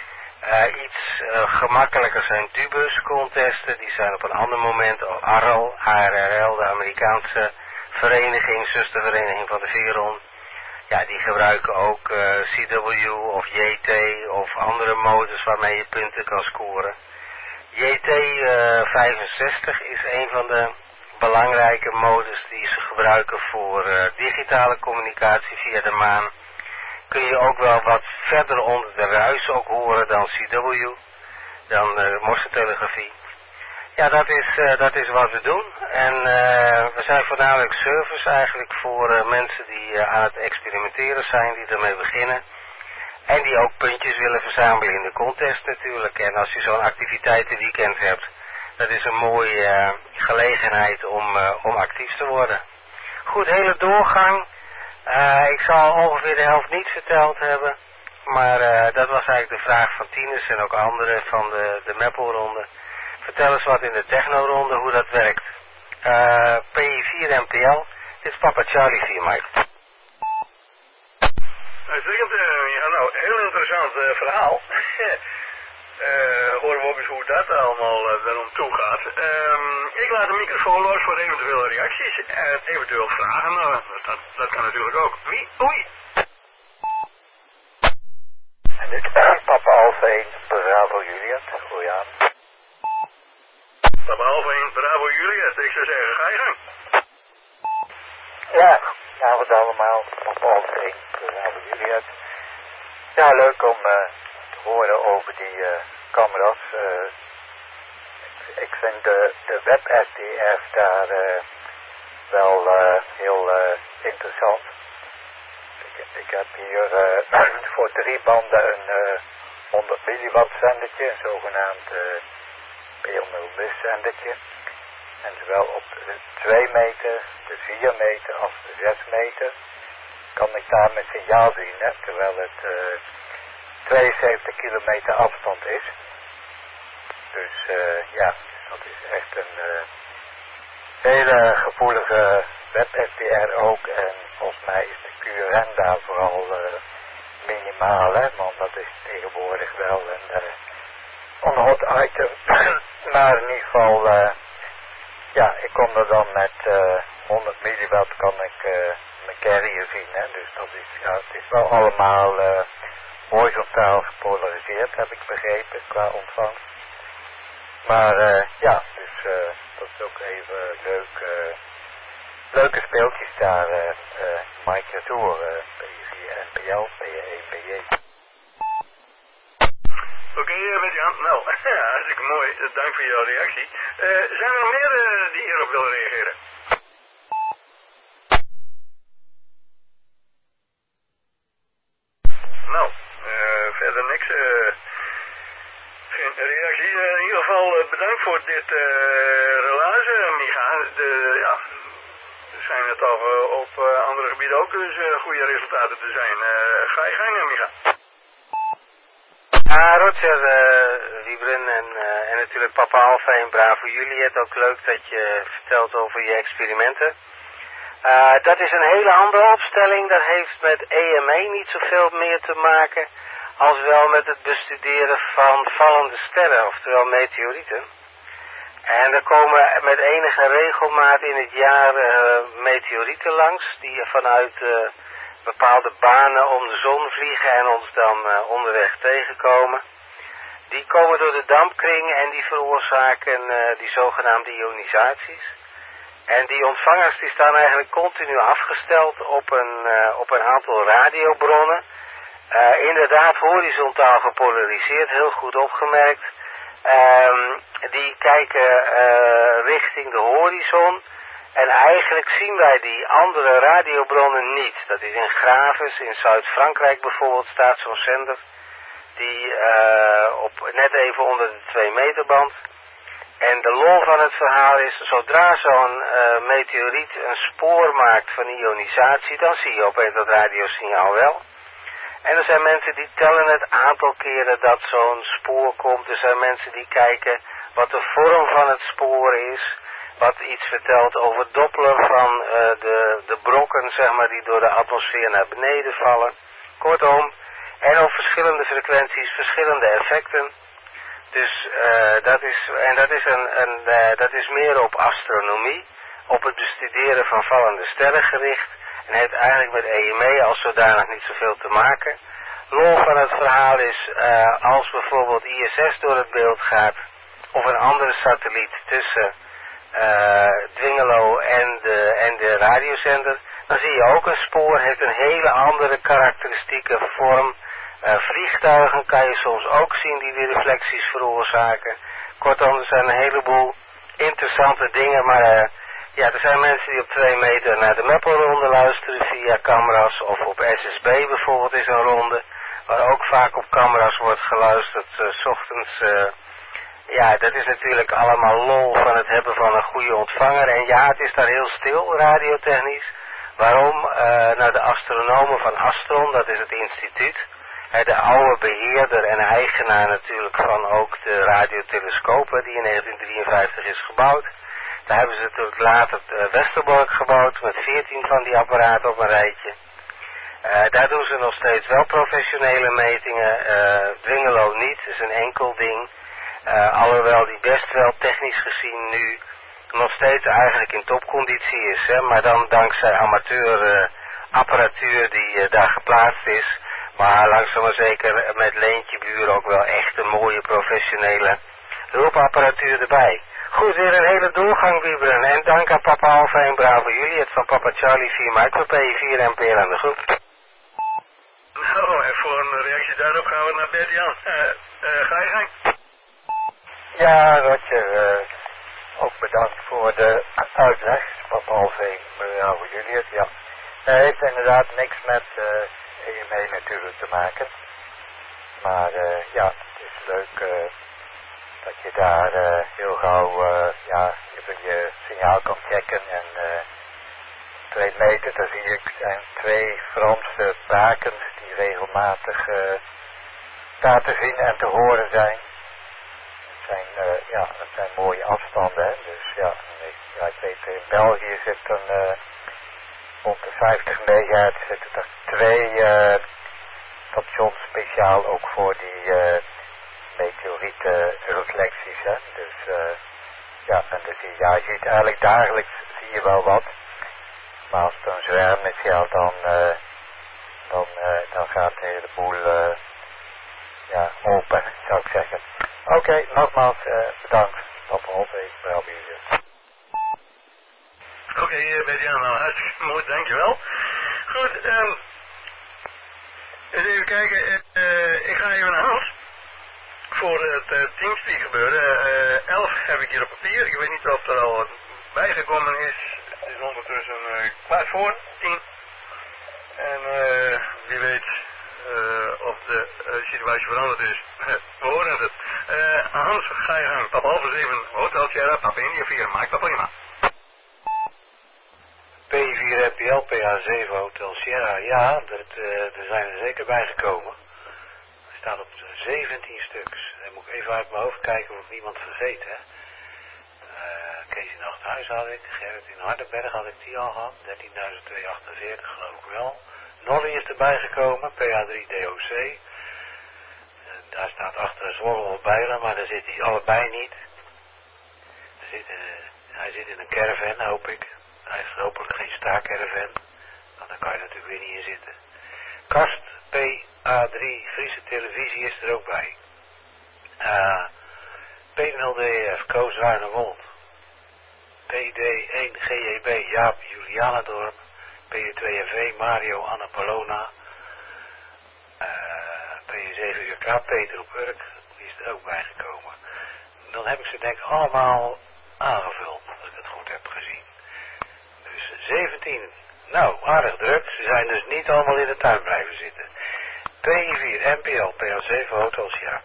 Speaker 8: Uh, iets uh, gemakkelijker zijn Dubus-contesten. Die zijn op een ander moment. A R L, A R R L, de Amerikaanse vereniging, zustervereniging van de Veron. Ja, die gebruiken ook uh, C W of J T of andere modus waarmee je punten kan scoren. J T uh, vijfenzestig is een van de belangrijke modus die ze gebruiken voor uh, digitale communicatie via de maan. Kun je ook wel wat verder onder de ruis ook horen dan C W, dan uh, morsentelegrafie. Ja, dat is, uh, dat is wat we doen. En uh, we zijn voornamelijk service eigenlijk voor uh, mensen die uh, aan het experimenteren zijn, die ermee beginnen. En die ook puntjes willen verzamelen in de contest natuurlijk. En als je zo'n activiteitenweekend hebt, dat is een mooie uh, gelegenheid om, uh, om actief te worden. Goed, hele doorgang. Uh, ik zal ongeveer de helft niet verteld hebben. Maar uh, dat was eigenlijk de vraag van Tines en ook anderen van de, de Meppelronde. Vertel eens wat in de technoronde, hoe dat werkt. Uh, P I vier M P L, dit is Papa Charlie vier, Mike.
Speaker 1: Uitstekend, uh, ja nou, heel interessant uh, verhaal. uh, horen we ook eens hoe dat allemaal uh, daarom toe gaat. Um, ik laat de microfoon los voor eventuele reacties en eventueel vragen. Uh, dat, dat kan natuurlijk ook. Wie? Oei!
Speaker 10: En dit is Papa Alpha één, Bravo Juliet. Goeie avond.
Speaker 1: Papa Alpha één, Bravo Juliet. Ik zou zeggen, ga je gang.
Speaker 10: Ja, avond allemaal. Papa Alpha één, Bravo Juliet. Ja, leuk om uh, te horen over die uh, camera's. Uh, ik vind de, de web-S D F daar uh, wel uh, heel uh, interessant. Ik, ik heb hier uh, voor drie banden een uh, honderd milliwatt zendertje, een zogenaamd uh, P honderd bus zendertje. En zowel op de twee meter, de vier meter als de zes meter kan ik daar mijn signaal zien, hè, terwijl het uh, tweeënzeventig kilometer afstand is. Dus uh, ja, dat is echt een uh, hele gevoelige web F D R ook. En volgens mij is de Q R N daar vooral uh, minimaal, hè, want dat is tegenwoordig wel een, uh, een hot item. Maar in ieder geval, uh, ja, ik kom er dan met uh, honderd milliwatt kan ik uh, mijn carrier zien, hè. Dus dat is, ja, het is wel allemaal uh, horizontaal gepolariseerd, heb ik begrepen, qua ontvangst. Maar uh, ja, dus uh, dat is ook even leuk, uh, leuke speeltjes daar, uh, uh, Mike Retour, uh, P vier N P L, P E P J.
Speaker 1: Oké, okay, met Jan. Nou, hartstikke mooi. Dank voor jouw reactie. Uh, zijn er nog meer uh, die hierop willen reageren? Nou, uh, verder niks. Uh, geen reactie. Uh, in ieder geval uh, bedankt voor dit uh, relage, Micha. De, ja, er zijn er toch uh, op uh, andere gebieden ook dus uh, goede resultaten te zijn. Uh, ga je gang, Micha.
Speaker 8: Ja, Roger, uh, Wiebren en, uh, en natuurlijk papa Alfa en Bravo Juliet. Ook leuk dat je vertelt over je experimenten. Uh, dat is een hele andere opstelling. Dat heeft met E M E niet zoveel meer te maken als wel met het bestuderen van vallende sterren, oftewel meteorieten. En er komen met enige regelmaat in het jaar uh, meteorieten langs die vanuit uh, bepaalde banen om de zon vliegen en ons dan uh, onderweg tegenkomen. Die komen door de dampkring en die veroorzaken uh, die zogenaamde ionisaties. En die ontvangers die staan eigenlijk continu afgesteld op een, uh, op een aantal radiobronnen. Uh, inderdaad horizontaal gepolariseerd, heel goed opgemerkt. Um, die kijken uh, richting de horizon. En eigenlijk zien wij die andere radiobronnen niet. Dat is in Graves, in Zuid-Frankrijk bijvoorbeeld, staat zo'n zender. Die uh, op net even onder de twee meter band. En de lol van het verhaal is, zodra zo'n uh, meteoriet een spoor maakt van ionisatie, dan zie je opeens dat radiosignaal wel. En er zijn mensen die tellen het aantal keren dat zo'n spoor komt. Er zijn mensen die kijken wat de vorm van het spoor is. Wat iets vertelt over Doppler van uh, de, de brokken, zeg maar, die door de atmosfeer naar beneden vallen. Kortom, en op verschillende frequenties, verschillende effecten. Dus uh, dat is, en dat is, een, een, uh, dat is meer op astronomie, op het bestuderen van vallende sterren gericht. En heeft eigenlijk met E M E als zodanig niet zoveel te maken. Lol van het verhaal is, uh, als bijvoorbeeld I S S door het beeld gaat, of een andere satelliet tussen uh, Dwingelo en de, en de radiozender, dan zie je ook een spoor, heeft een hele andere karakteristieke vorm. Uh, vliegtuigen kan je soms ook zien die die reflecties veroorzaken. Kortom, er zijn een heleboel interessante dingen, maar uh, ja, er zijn mensen die op twee meter naar de Meppelronde luisteren via camera's, of op S S B bijvoorbeeld is een ronde, waar ook vaak op camera's wordt geluisterd, uh, 's ochtends. Uh, ja, dat is natuurlijk allemaal lol van het hebben van een goede ontvanger. En ja, het is daar heel stil, radiotechnisch. Waarom? Uh, nou, de astronomen van Astron, dat is het instituut, uh, de oude beheerder en eigenaar natuurlijk van ook de radiotelescopen die in negentien drieënvijftig is gebouwd. Daar hebben ze natuurlijk later uh, Westerbork gebouwd met veertien van die apparaten op een rijtje. Uh, daar doen ze nog steeds wel professionele metingen. Uh, Dwingelo niet, is een enkel ding. Uh, alhoewel die best wel technisch gezien nu nog steeds eigenlijk in topconditie is. Hè, maar dan dankzij amateur uh, apparatuur die uh, daar geplaatst is. Maar langzaam maar zeker met Leentjebuur ook wel echt een mooie professionele hulpapparatuur erbij. Goed, weer een hele doorgang, Wiebren. En dank aan papa Alfa en Bravo Juliet van papa Charlie vier Mike P vier en Peer aan de groep.
Speaker 1: Nou, en voor een reactie daarop gaan we naar Bert Jan. Uh, uh, ga je gang.
Speaker 10: Ja, Roger, uh, ook bedankt voor de uitleg. Papa Alfa en Bravo Juliet, ja. Het heeft inderdaad niks met uh, E M E natuurlijk te maken. Maar uh, ja, leuk uh, dat je daar uh, heel gauw uh, ja, even je signaal kan checken. En uh, twee meter, daar zie ik, zijn twee Franse bakens die regelmatig uh, daar te zien en te horen zijn. Het zijn, uh, ja, dat zijn mooie afstanden, hè. Dus ja, ik, ja, ik weet, in België zitten uh, rond de vijftig megahertz zitten er twee uh, stations speciaal ook voor die uh, meteorietenreflecties, hè. Dus uh, ja, en dus, ja, je ziet eigenlijk dagelijks zie je wel wat. Maar als het een zwerm is, ja, dan, uh, dan, uh, dan gaat de hele boel uh, ja, open, zou ik zeggen. Oké, okay, nogmaals uh, bedankt. Tot de volgende, ik ben jullie.
Speaker 1: Oké, okay, uh, Bedian, nou hartstikke mooi, dankjewel. Goed, um, eens even kijken, uh, uh, ik ga even naar Hans. Voor het uh, Teamspeak gebeuren. Uh, elf heb ik hier op papier, ik weet niet of er al wat bijgekomen is. Het is ondertussen uh, kwart voor tien. En uh, wie weet uh, of de uh, situatie veranderd is. We horen het. Uh, Hans, ga je gang. Papa half zeven, Hotel Sierra, Papa India vier, Mike Papa Lima.
Speaker 3: P vier P L, P A zeven, Hotel Sierra. Ja, dat, uh, er zijn er zeker bijgekomen. Er staat op zeventien stuks. Dan moet ik even uit mijn hoofd kijken of ik niemand vergeet, hè. Uh, Kees in Achterhuis had ik, Gerrit in Hardenberg had ik die al gehad, dertienduizend tweehonderdachtenveertig geloof ik wel. Nolly is erbij gekomen, P A drie D O C. Uh, daar staat achter Zwolle op Bijlen, maar daar zit hij allebei niet. Er zit, uh, hij zit in een caravan, hoop ik. Hij is hopelijk geen staakcaravan, want daar kan je natuurlijk weer niet in zitten. Kast P A drie, Friese televisie is er ook bij. Uh, P nul D E F, Koos Ruinewold. P D één G J B, Jaap Julianendorp. P twee F V, Mario Anna Polona. Uh, P zeven U K, Peter op Urk, die is er ook bijgekomen. Dan heb ik ze denk ik allemaal aangevuld, als ik het goed heb gezien. Dus zeventien, nou aardig druk, ze zijn dus niet allemaal in de tuin blijven zitten. P vier N P L, P A zeven, Hotels, ja.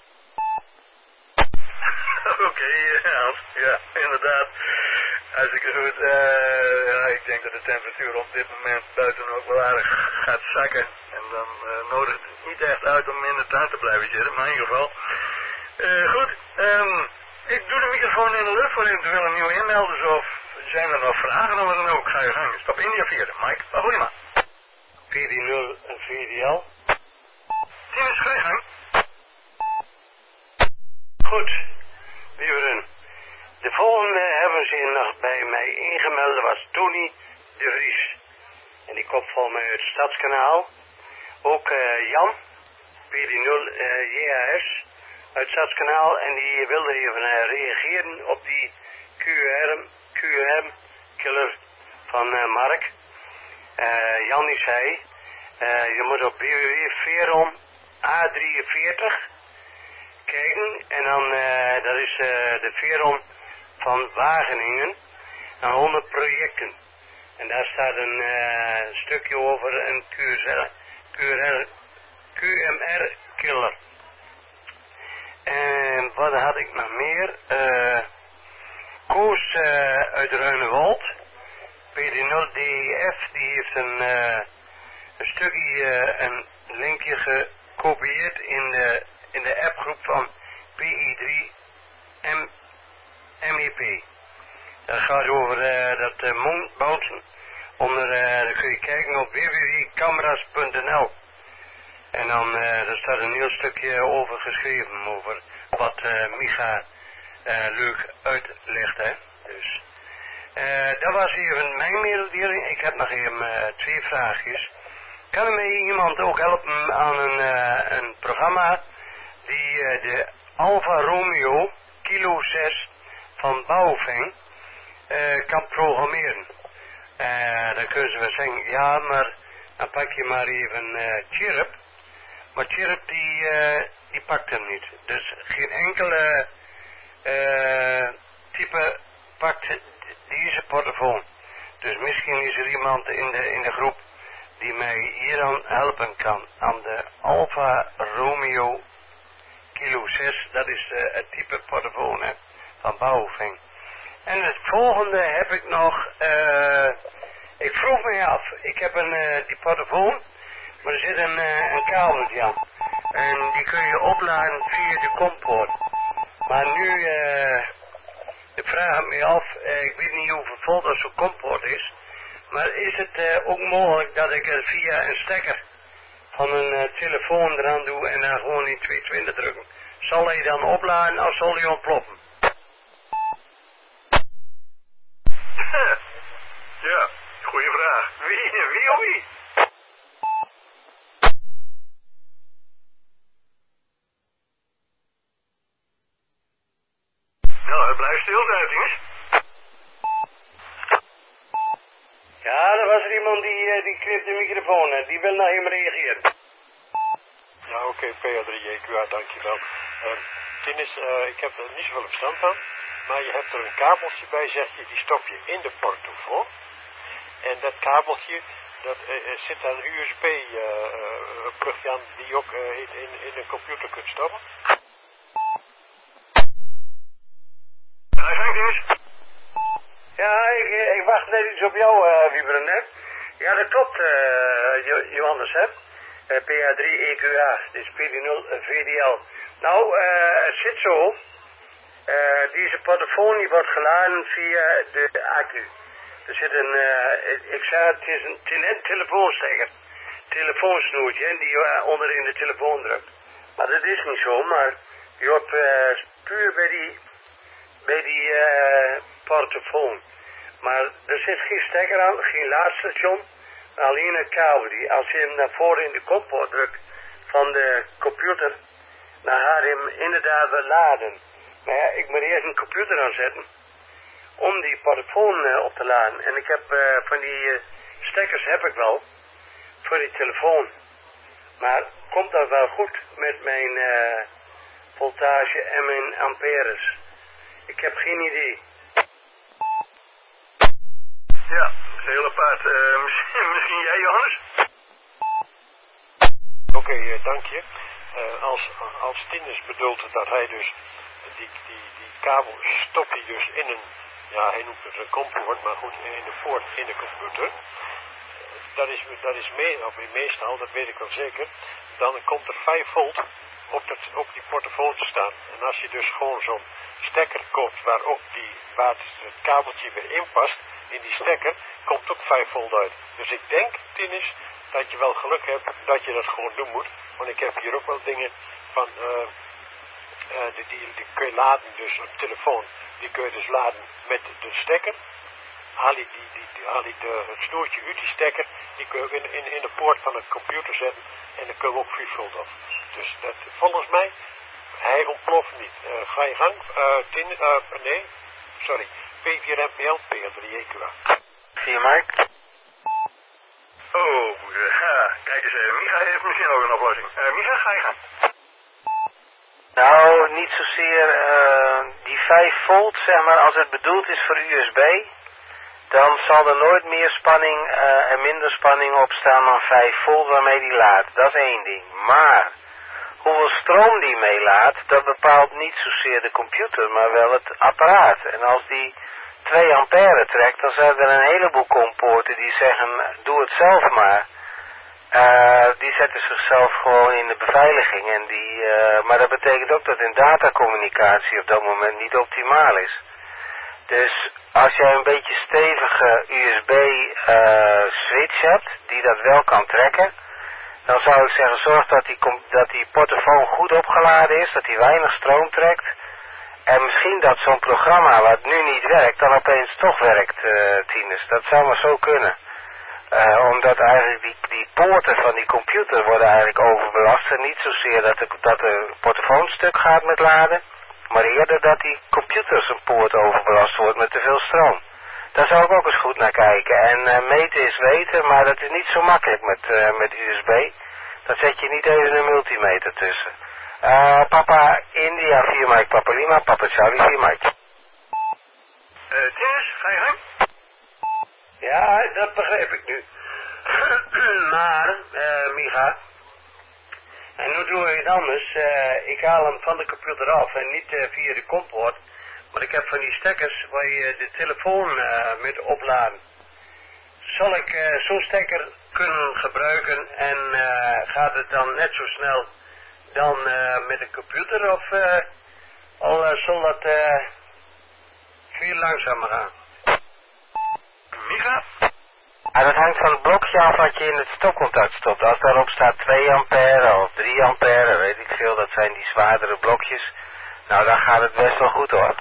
Speaker 1: Oké, okay, Hans, ja, inderdaad. Hartstikke goed. Uh, ja, ik denk dat de temperatuur op dit moment buiten ook wel aardig gaat zakken. En dan uh, nodigt het niet echt uit om in de tuin te blijven zitten, maar in ieder geval. Uh, goed, um, ik doe de microfoon in de lucht voor eventueel een nieuwe inmelders of zijn er nog vragen of wat dan ook. Ga je gang. Stap India vier, Mike, Pagolima.
Speaker 2: vier nul en vier D L.
Speaker 1: Tien is ga je gang.
Speaker 2: Goed, lieveren. De volgende hebben ze nog bij mij ingemeld, was Tony de Vries. En die komt volgens mij uit het Stadskanaal. Ook uh, Jan, P D nul uh, J A S, uit het Stadskanaal. En die wilde even uh, reageren op die Q R Q M-killer van uh, Mark. Uh, Jan die zei, uh, je moet op w w w punt veron A drieënveertig kijken. En dan, uh, dat is uh, de Veron van Wageningen, en honderd projecten. En daar staat een uh, stukje over een Q M R-killer. En wat had ik nog meer? Uh, Koos uh, uit Ruinewold, P D nul D E F, die heeft een, uh, een stukje, uh, een linkje gekopieerd in de, in de appgroep van P I drie M E P. Dat gaat over uh, dat uh, moonbouncen. Onder, uh, dan kun je kijken op w w w punt camera's punt n l. En dan uh, daar staat een heel stukje over geschreven, over wat uh, Micha uh, leuk uitlegt. Hè? Dus, uh, dat was even mijn mededeling. Ik heb nog even uh, twee vraagjes. Kan er mij iemand ook helpen aan een, uh, een programma die uh, de Alfa Romeo Kilo zes van Baofeng uh, kan programmeren? Uh, dan kunnen ze wel zeggen, ja, maar dan pak je maar even uh, Chirp. Maar Chirp die, uh, die pakt hem niet. Dus geen enkele uh, type pakt deze portofoon. Dus misschien is er iemand in de, in de groep die mij hier aan helpen kan. Aan de Alfa Romeo kilo zes, dat is uh, het type portofoon, hè, van Bouwving. En het volgende heb ik nog, uh, ik vroeg me af, ik heb een, uh, die portofoon, maar er zit een, uh, een kabeltje aan. En die kun je opladen via de kompoort. Maar nu, uh, ik vraag me af, uh, ik weet niet hoeveel volt dat zo'n kompoort is, maar is het uh, ook mogelijk dat ik er via een stekker van een uh, telefoon eraan doe en dan gewoon in tweehonderdtwintig drukken? Zal hij dan opladen of zal hij ontploffen?
Speaker 1: Ja, goeie vraag. Wie, wie of wie? Nou, blijf stil zijn, jongens.
Speaker 2: Ja, er was er iemand die, uh, die knipt de microfoon en die wil naar hem reageren.
Speaker 7: Ja, oké, P A drie E Q A, dankjewel. Uh, Tinus, uh, ik heb er niet zoveel verstand van, maar je hebt er een kabeltje bij, zeg je, die stop je in de portofoon. En dat kabeltje, dat uh, zit daar een U S B-plugje uh, aan die je ook uh, in, in, in een computer kunt stoppen.
Speaker 1: Hij zijn jongens.
Speaker 2: Ja, ik, ik wacht net iets op jou, uh, Wieberen, hè. Ja, dat klopt, uh, Johannes, hè. Uh, P A drie E Q A, dit is P D nul V D L. Nou, uh, het zit zo. Uh, deze portofoon die wordt geladen via de accu. Er zit een, uh, ik zei het, is een, het is een telefoonstekker. Telefoonsnoertje, hè, die je uh, onder in de telefoon drukt. Maar dat is niet zo, maar je hoort uh, puur bij die, bij die uh, portofoon. Maar er zit geen stekker aan, geen laadstation, alleen een kabel die, als je hem naar voren in de kompoort drukt van de computer, dan gaat hij hem inderdaad wel laden. Maar ja, ik moet eerst een computer aanzetten om die portofoon uh, op te laden. En ik heb uh, van die uh, stekkers heb ik wel voor die telefoon. Maar komt dat wel goed met mijn uh, voltage en mijn amperes? Ik heb geen idee.
Speaker 1: Ja, dat is heel apart. Uh, misschien, misschien jij, Johannes?
Speaker 7: Oké, okay, uh, dank je. Uh, als, als Tinus bedoelt dat hij dus die, die, die kabel stopt hij dus in een, ja, hij noemt het een kompoort, maar goed, in de poort in de computer. Dat is, dat is mee, of meestal, dat weet ik wel zeker, dan komt er vijf volt op, dat, op die portofoon te staan. En als je dus gewoon zo'n stekker koopt waar ook die, waar het, het kabeltje weer in past, in die stekker, komt ook vijf volt uit. Dus ik denk, Tinus, dat je wel geluk hebt dat je dat gewoon doen moet. Want ik heb hier ook wel dingen van, uh, uh, die, die, die kun je laden, dus op telefoon, die kun je dus laden met de stekker. Haal je, die, die, die, haal je de, het snoertje uit die stekker, die kun je ook in, in, in de poort van een computer zetten en dan kun je ook vier volt op. Dus dat, volgens mij, hij ontploft niet. Uh, ga je gang, uh, tin, uh, nee, sorry, P vier M P L, P drie E Q A.
Speaker 8: Zie je, Mike?
Speaker 1: Oh, ja, kijk eens, uh, Micha heeft misschien ook een oplossing. Uh, Micha, ga je gaan.
Speaker 8: Nou, niet zozeer uh, die vijf volt, zeg maar, als het bedoeld is voor U S B, dan zal er nooit meer spanning uh, en minder spanning op staan dan vijf volt waarmee die laat. Dat is één ding. Maar hoeveel stroom die meelaat, dat bepaalt niet zozeer de computer, maar wel het apparaat. En als die twee ampère trekt, dan zijn er een heleboel kompoorten die zeggen, doe het zelf maar. Uh, die zetten zichzelf gewoon in de beveiliging. En die, uh, maar dat betekent ook dat in datacommunicatie op dat moment niet optimaal is. Dus als jij een beetje stevige U S B uh, switch hebt, die dat wel kan trekken, dan zou ik zeggen, zorg dat die, dat die portofoon goed opgeladen is, dat hij weinig stroom trekt. En misschien dat zo'n programma wat nu niet werkt, dan opeens toch werkt, uh, Tinus. Dat zou maar zo kunnen. Uh, omdat eigenlijk die, die poorten van die computer worden eigenlijk overbelast. En niet zozeer dat de, dat de portofoon stuk gaat met laden, maar eerder dat die computer zijn poort overbelast wordt met te veel stroom. Daar zou ik ook eens goed naar kijken. En uh, meten is weten, maar dat is niet zo makkelijk met, uh, met U S B. Dan zet je niet even een multimeter tussen. Uh, papa India vier Mike, Papa Lima, Papa Charlie vier Mike.
Speaker 1: Uh, Tinus, ga je gang?
Speaker 2: Ja, dat begrijp ik nu. Maar, uh, Micha, En nu doe ik het anders. Uh, ik haal hem van de computer af en niet uh, via de kompoort. Maar ik heb van die stekkers waar je de telefoon uh, met opladen. Zal ik uh, zo'n stekker kunnen gebruiken en uh, gaat het dan net zo snel dan uh, met een computer of uh, al uh, zal dat uh, veel langzamer gaan?
Speaker 1: Micha?
Speaker 8: Ja, dat hangt van het blokje af wat je in het stopcontact stopt. Als daarop staat twee ampère of drie ampère, weet ik veel, dat zijn die zwaardere blokjes. Nou, dan gaat het best wel goed hoor.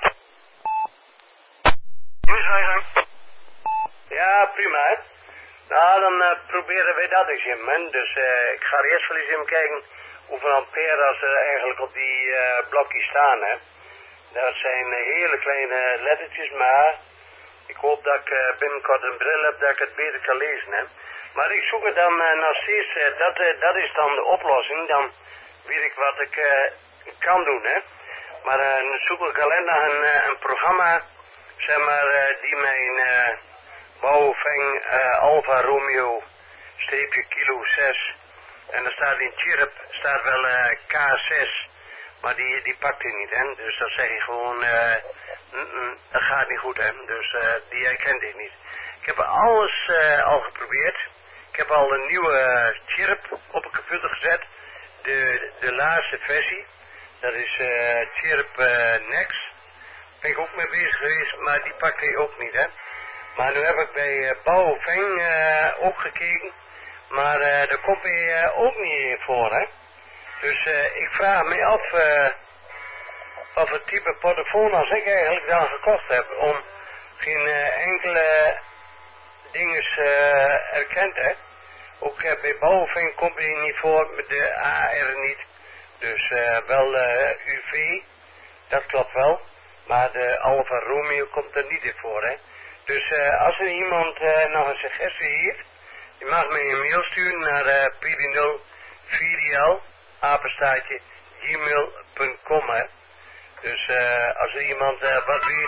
Speaker 2: Ja, prima hè. Nou, dan uh, proberen wij dat eens in, man. Dus uh, ik ga eerst wel eens even kijken hoeveel ampère als er eigenlijk op die uh, blokjes staan, hè. Dat zijn uh, hele kleine lettertjes, maar ik hoop dat ik uh, binnenkort een bril heb dat ik het beter kan lezen, hè. Maar ik zoek het dan uh, nog steeds, uh, dat, uh, dat is dan de oplossing, dan weet ik wat ik uh, kan doen, hè. Maar uh, dan zoek ik alleen nog een, uh, een programma, zeg maar, uh, die mijn... Uh, Baofeng uh, Alfa Romeo streepje kilo zes. En er staat in chirp staat wel uh, K zes. Maar die, die pakt hij niet, hè. Dus dan zeg je gewoon, uh, mm, mm, dat gaat niet goed, hè. Dus uh, die herkent hij niet. Ik heb alles uh, al geprobeerd. Ik heb al een nieuwe uh, chirp op een computer gezet. De, de laatste versie. Dat is uh, chirp uh, Next. Daar ben ik ook mee bezig geweest, maar die pakt hij ook niet, hè. Maar nu heb ik bij uh, Baofeng uh, ook gekeken, maar uh, daar komt hij uh, ook niet voor, hè. Dus uh, ik vraag me af uh, of het type portofoon als ik eigenlijk dan gekocht heb, om geen uh, enkele dingen uh, erkend, hè. Ook uh, bij Baofeng komt hij niet voor, met de A R niet. Dus uh, wel uh, U V, dat klopt wel, maar de Alfa Romeo komt er niet in voor, hè. Dus uh, als er iemand uh, nog een suggestie heeft, je mag me een mail sturen naar uh, p d nul vier l apenstaartje gmail punt com, hè. Dus uh, als er iemand uh, wat weet,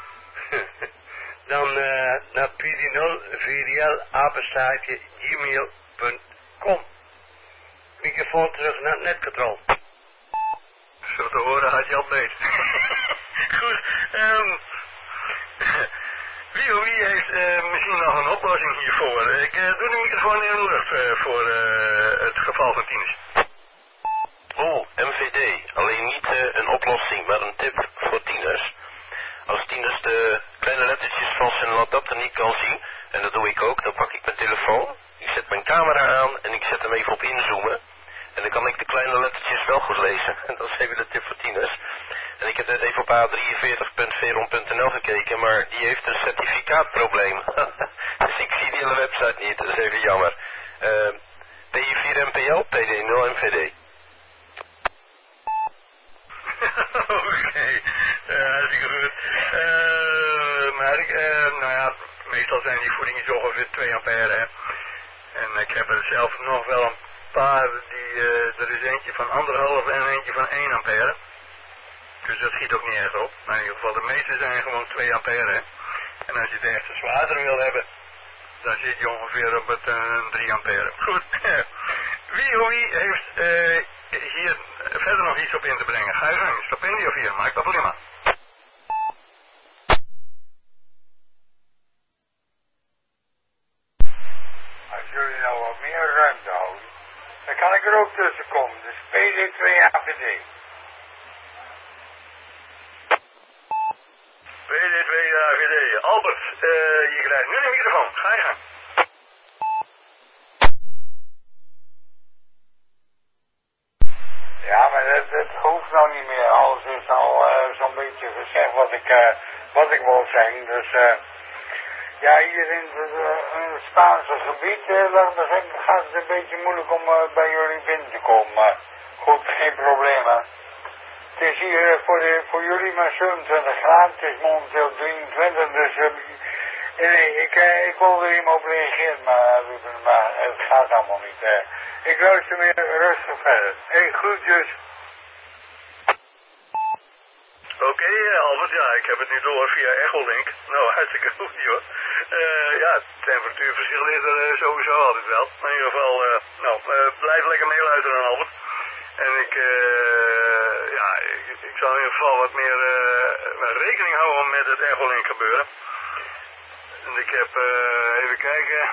Speaker 2: dan uh, naar p d nul vier l apenstaartje gmail punt com. Microfoon terug naar het netcontrol.
Speaker 1: Zo te horen had je al beet. Goed, um, wie of wie heeft uh, misschien nog een oplossing hiervoor? Ik uh, doe de microfoon in de lucht uh, voor uh, het geval van tieners.
Speaker 5: Oh, M V D. Alleen niet uh, een oplossing, maar een tip voor tieners. Als tieners de kleine lettertjes van zijn adapter niet kan zien, en dat doe ik ook, dan pak ik mijn telefoon, ik zet mijn camera aan en ik zet hem even op inzoomen. En dan kan ik de kleine lettertjes wel goed lezen. En dat is even de tip voor tieners. En ik heb net even op a drieënveertig punt veron punt n l gekeken, maar die heeft een certificaatprobleem. Dus ik zie die hele website niet, dat is even jammer. Uh, P vier M P L, P D nul M V D.
Speaker 1: Oké, okay. uh, hartstikke goed. Uh, maar ik, uh, nou ja, meestal zijn die voedingen zo ongeveer twee ampère, hè. En ik heb er zelf nog wel een paar, die, uh, er is eentje van anderhalf en eentje van één ampère. Dus dat schiet ook niet erg op. Maar in ieder geval, de meeste zijn gewoon twee ampère, hè. En als je het echt zwaarder wil hebben, dan zit je ongeveer op het uh, drie ampère. Goed. Wie of wie heeft uh, hier verder nog iets op in te brengen? Ga je gang. Stipendio of hier, Mike Papalima.
Speaker 11: Als jullie nou wat meer ruimte houden, dan kan ik er ook tussen komen. Dus P D twee A V D.
Speaker 1: P D twee A V D. Albert, uh, je krijgt nu de microfoon. Ga je gang.
Speaker 11: Ja, maar dat, dat hoeft nou niet meer. Alles is al uh, zo'n beetje gezegd wat ik, uh, wat ik wil zeggen. Dus uh, ja, hier in het uh, Spaanse gebied, uh, laat me zeggen, gaat het een beetje moeilijk om uh, bij jullie binnen te komen. Maar goed, geen probleem, hè. Het is hier uh, voor, de, voor jullie maar zevenentwintig graden. Het is momenteel drieëntwintig, dus uh, nee, ik, uh, ik wil er helemaal op reageren, maar, uh, maar het gaat allemaal niet. Uh. Ik luister weer rustig verder. Hé, hey, groetjes.
Speaker 1: Oké, okay, uh, Albert, ja, ik heb het nu door via Echolink. Nou, hartstikke goed, joh. Uh, ja, het temperatuurverschil is er uh, sowieso altijd wel. Maar in ieder geval, uh, nou, uh, blijf lekker meeluisteren, Albert. En ik, uh, ja, ik, ik zal in ieder geval wat meer uh, rekening houden met het Echolink gebeuren. En ik heb, uh, even kijken,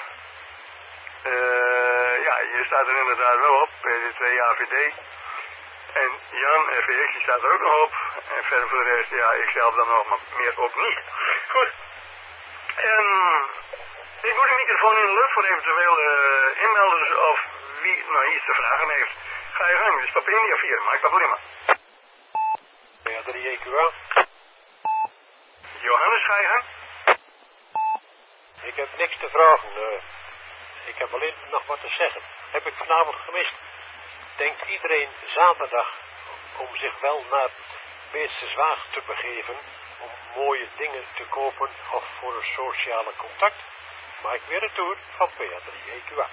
Speaker 1: uh, ja, je staat er inderdaad wel op, P D twee A V D. En Jan, F V X, die staat er ook nog op. En verder voor de rest, ja, ik zelf dan nog, maar meer ook niet. Goed. En ik doe de microfoon in de lucht voor eventueel uh, inmelders of wie nou iets te vragen heeft. Ga je gang, dus Papa India vier, Mike Papa Lima.
Speaker 7: Ja, drie E Q A.
Speaker 1: Johannes, ga je gang?
Speaker 7: Ik heb niks te vragen. Uh, ik heb alleen nog wat te zeggen. Heb ik vanavond gemist. Denkt iedereen zaterdag om zich wel naar Beetse Zwaag te begeven om mooie dingen te kopen of voor een sociale contact? Maar ik weer retour van P drie E Q A.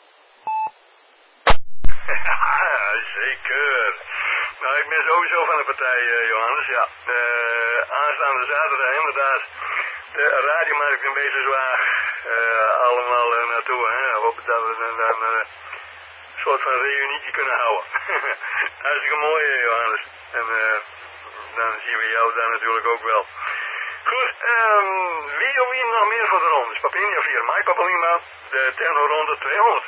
Speaker 1: Ja, zeker. Nou, ik ben sowieso van de partij, uh, Johannes, ja. Uh, aanstaande zaterdag inderdaad de radiomarkt in Beetse Zwaag uh, allemaal uh, naartoe, hè. Hopen dat we dan... dan uh, een soort van reunietje kunnen houden. Hartstikke mooi, Johannes. En uh, dan zien we jou daar natuurlijk ook wel. Goed, um, wie of wie nog meer voor de ronde? Papinja vier, Mike Papa Lima, de technoronde tweehonderd.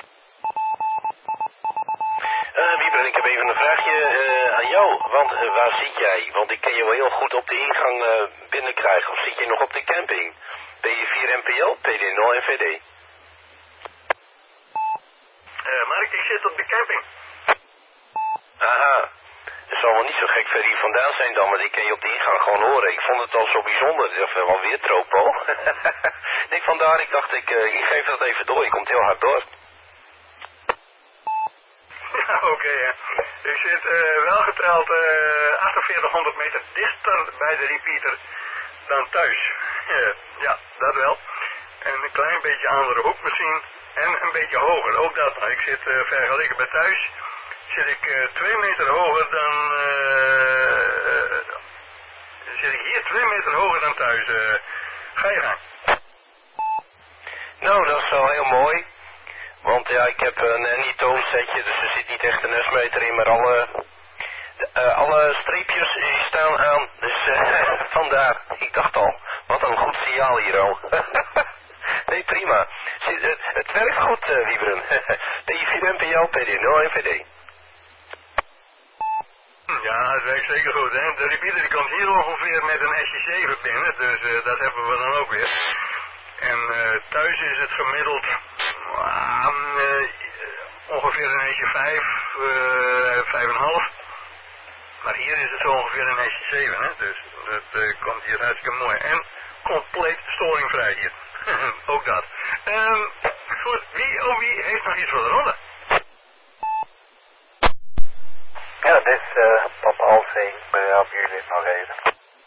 Speaker 5: Uh, Wieber, ik heb even een vraagje uh, aan jou. Want uh, waar zit jij? Want ik kan je wel heel goed op de ingang uh, binnenkrijgen. Of zit je nog op de camping? P D vier N P L, P D nul en V D?
Speaker 1: Uh, Mark, ik zit op de camping.
Speaker 5: Aha. Het zal wel niet zo gek ver hier vandaan zijn dan, want ik kan je op de ingang gewoon horen. Ik vond het al zo bijzonder. Of wel weer tropo. Nee, vandaar, ik dacht, ik, uh, ik geef dat even door. Je komt heel hard door.
Speaker 1: Ja, oké, okay, hè. Ik zit uh, wel getrouwd uh, achtenveertighonderd meter dichter bij de repeater dan thuis. Ja, dat wel. En een klein beetje andere hoek misschien. En een beetje hoger, ook dat. Nou, ik zit uh, vergeleken bij thuis, zit ik uh, twee meter hoger dan, uh, uh, zit ik hier twee meter hoger dan thuis. Uh, ga je gang.
Speaker 5: Nou, dat is wel heel mooi. Want ja, ik heb een Anytone setje, dus er zit niet echt een S-meter in, maar alle, uh, alle streepjes die staan aan. Dus uh, vandaar, ik dacht al, wat een goed signaal hier al. Nee, prima. Zit, het, het werkt goed, uh, Wieberen. P vier N P L, P D nul en V D.
Speaker 1: Ja, het werkt zeker goed, hè. De repeater die komt hier ongeveer met een S J zeven binnen, dus uh, dat hebben we dan ook weer. En uh, thuis is het gemiddeld uh, uh, ongeveer een S J vijf, uh, vijf komma vijf. Maar hier is het zo ongeveer een S J zeven, hè. Dus dat uh, komt hier hartstikke mooi. En compleet storingvrij hier. Ook dat. Um, goed, wie oh wie heeft nog iets voor de ronde?
Speaker 10: Ja, dit is uh, Papa Alveen. Ik help jullie nog even.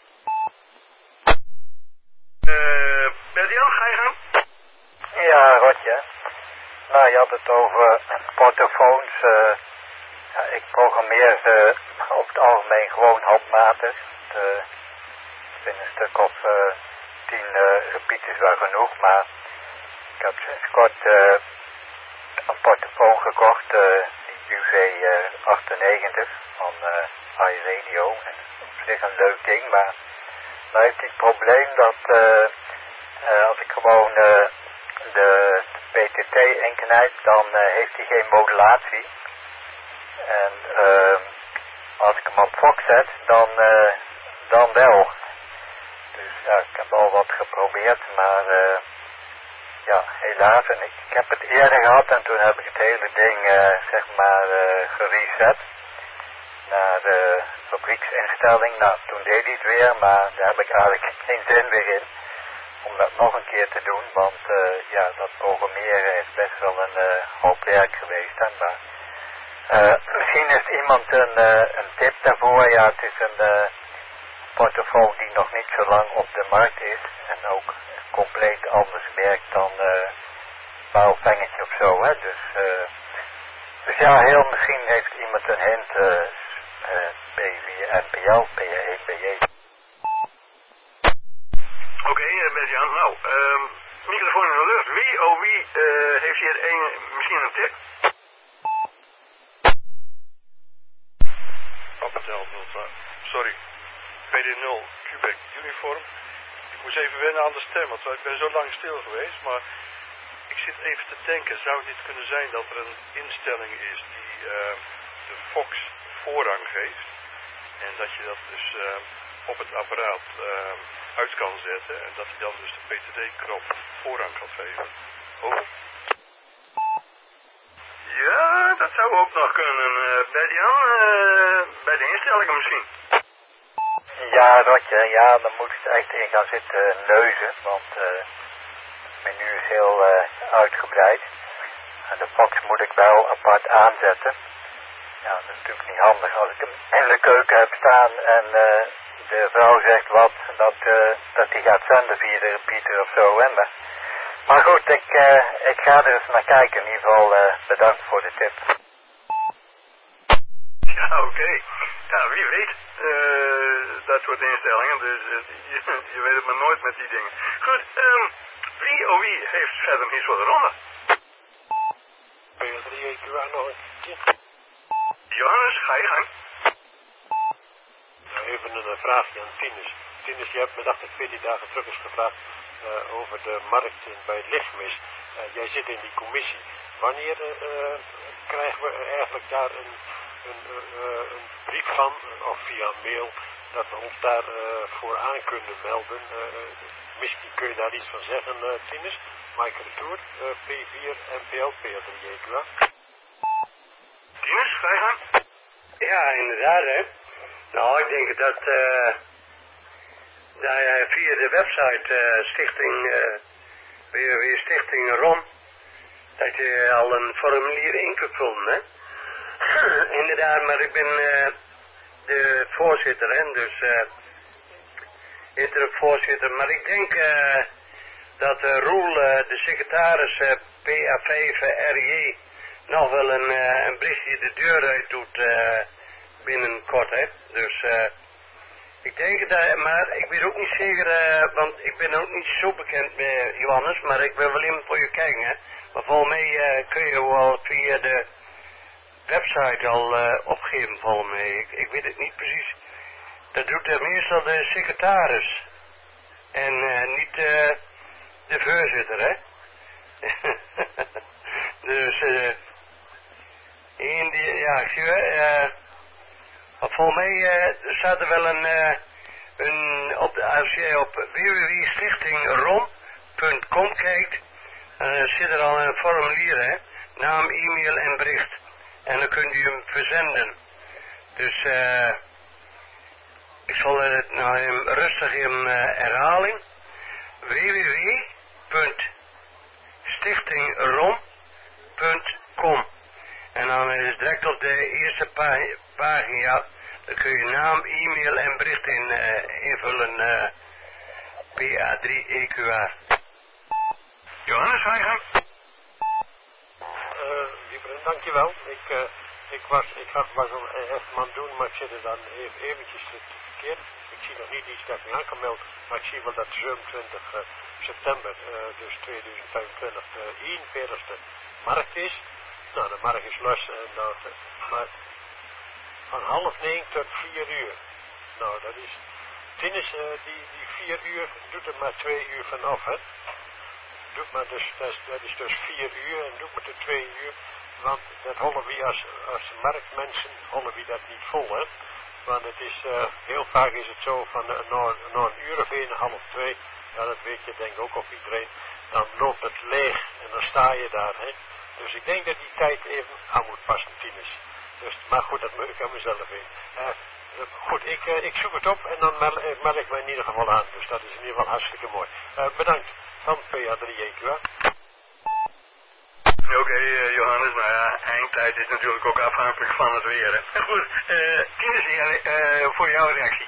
Speaker 1: Uh, Bert-Jan, ga je gaan?
Speaker 10: Ja, Rotje. Nou, je had het over portofoons. Uh, ja, ik programmeer ze over het algemeen gewoon handmatig. De, ik vind een stuk of uh, tien uh, repeaters wel genoeg, maar ik heb sinds kort uh, een portofoon gekocht, uh, die U V achtennegentig van uh, iRadio. Op zich een leuk ding, maar nou heeft hij het probleem dat uh, uh, als ik gewoon uh, de P T T inknijp, dan uh, heeft hij geen modulatie. En uh, als ik hem op Fox zet, dan, uh, dan wel. Dus ja, ik heb al wat geprobeerd, maar uh, ja, helaas. En ik, ik heb het eerder gehad en toen heb ik het hele ding uh, zeg maar uh, gereset naar de fabrieksinstelling. Nou, toen deed hij het weer, maar daar heb ik eigenlijk geen zin weer in om dat nog een keer te doen, want uh, ja, dat programmeren is best wel een uh, hoop werk geweest. Hè, maar uh, misschien heeft iemand een, uh, een tip daarvoor. Ja, het is een uh, portofoon die nog niet zo lang op de markt is en ook compleet anders werkt dan uh, bouwvengetje of zo. Hè. Dus, uh, dus ja, heel misschien heeft iemand een hint. Uh, Uh, P vier N P L, P één P J.
Speaker 1: Oké, okay, uh, Bert-Jan, nou, um, microfoon in de lucht. Wie, oh wie, uh, heeft hier een, misschien een tip?
Speaker 7: Hotel Delta, sorry, P D nul Quebec Uniform. Ik moest even wennen aan de stem, want ik ben zo lang stil geweest, maar ik zit even te denken, zou het niet kunnen zijn dat er een instelling is die uh, de Fox voorrang geeft en dat je dat dus uh, op het apparaat uh, uit kan zetten en dat hij dan dus de P T D-knop voorrang gaat geven. Over.
Speaker 1: Ja, dat zou ook nog kunnen. Uh, bij die uh, bij de instellingen misschien.
Speaker 10: Ja, Rotje, ja, dan moet ik er echt in gaan zitten neuzen, want uh, het menu is heel uh, uitgebreid. En de Fox moet ik wel apart aanzetten. Ja, dat is natuurlijk niet handig als ik hem in de keuken heb staan en uh, de vrouw zegt wat, dat uh, dat die gaat zenden via de repeater of zo, hè. Maar, maar goed, ik, uh, ik ga er eens naar kijken. In ieder geval uh, bedankt voor de tip.
Speaker 1: Ja, oké. Okay. Ja, wie weet. Uh, dat soort instellingen, dus uh, je, je weet het maar nooit met die dingen. Goed, um, wie of wie heeft verder iets voor de ronde?
Speaker 7: P drie E Q A nog een keer.
Speaker 1: Johannes, ga je gang.
Speaker 7: Nou, even een uh, vraagje aan Tinus. Tinus, je hebt me dacht ik veertien dagen terug eens gevraagd uh, over de markt in, bij lichtmis. Uh, jij zit in die commissie. Wanneer uh, krijgen we eigenlijk daar een, een, uh, een brief van, of via mail, dat we ons daar uh, voor aan kunnen melden? Uh, misschien kun je daar iets van zeggen, uh, Tinus. Mike Retour, uh, P vier, M P L, P drie E Q A.
Speaker 1: Tinus, ga je gang.
Speaker 2: Ja, inderdaad, hè. Nou, ik denk dat, uh, dat je via de website uh, Stichting, uh, w w w Stichting Rom, dat je al een formulier in kunt vullen, hè. Inderdaad, maar ik ben uh, de voorzitter, hè, dus uh, interim voorzitter. Maar ik denk uh, dat uh, Roel, uh, de secretaris uh, P A V R J, nog wel een, uh, een berichtje de deur uit doet uh, binnenkort, hè. Dus uh, ik denk dat, maar ik weet ook niet zeker, uh, want ik ben ook niet zo bekend met Johannes, maar ik wil wel even voor je kijken, hè. Maar volgens mij uh, kun je wel via de website al uh, opgeven, volgens mij. Ik, ik weet het niet precies. Dat doet uh, meestal de secretaris. En uh, niet uh, de voorzitter, hè. Dus, uh, in die, ja, ik zie wel, uh, maar volgens mij uh, staat er wel een, uh, een op de, als je op w w w punt stichting rom punt com kijkt, dan uh, zit er al een formulier, hè, naam, e-mail en bericht. En dan kunt u hem verzenden. Dus, uh, ik zal het nou even rustig in uh, herhaling. w w w punt stichting rom punt com. En dan is het direct op de eerste pagina, pagina dan kun je naam, e-mail en bericht in, uh, invullen, uh, P A drie E Q A.
Speaker 1: Johannes, ga je gang.
Speaker 7: Uh, lieve, dankjewel. Ik, uh, ik was, ik had was al even aan het doen, maar ik zit er dan even, eventjes te verkeerd. Ik zie nog niet iets dat ik me aan kan melden, maar ik zie wel dat zevenentwintig uh, september, uh, dus tweeduizend vijfentwintig, de eenenveertigste markt is. Nou, de markt is los en dat, uh, maar van half negen tot vier uur. Nou, dat is, Tinus, uh, die, die vier uur doet er maar twee uur vanaf, hè. Doet maar dus, dat is, dat is dus vier uur en doet maar de twee uur. Want dat hollen we als, als marktmensen, hollen we dat niet vol, hè. Want het is, uh, heel vaak is het zo van uh, na, na een uur of een, half twee, ja dat weet je denk ik ook op iedereen, dan loopt het leeg en dan sta je daar, hè. Dus ik denk dat die tijd even aan moet passen, Tinus. Dus, maar goed, dat moet ik aan mezelf in. Uh, goed, ik, uh, ik zoek het op en dan meld, uh, meld ik me in ieder geval aan. Dus dat is in ieder geval hartstikke mooi. Uh, bedankt van P A drie E Q A.
Speaker 1: Oké, okay, uh, Johannes, nou ja, eindtijd is natuurlijk ook afhankelijk van het weer. Hè. Goed, uh, Tinus, uh, voor jouw reactie.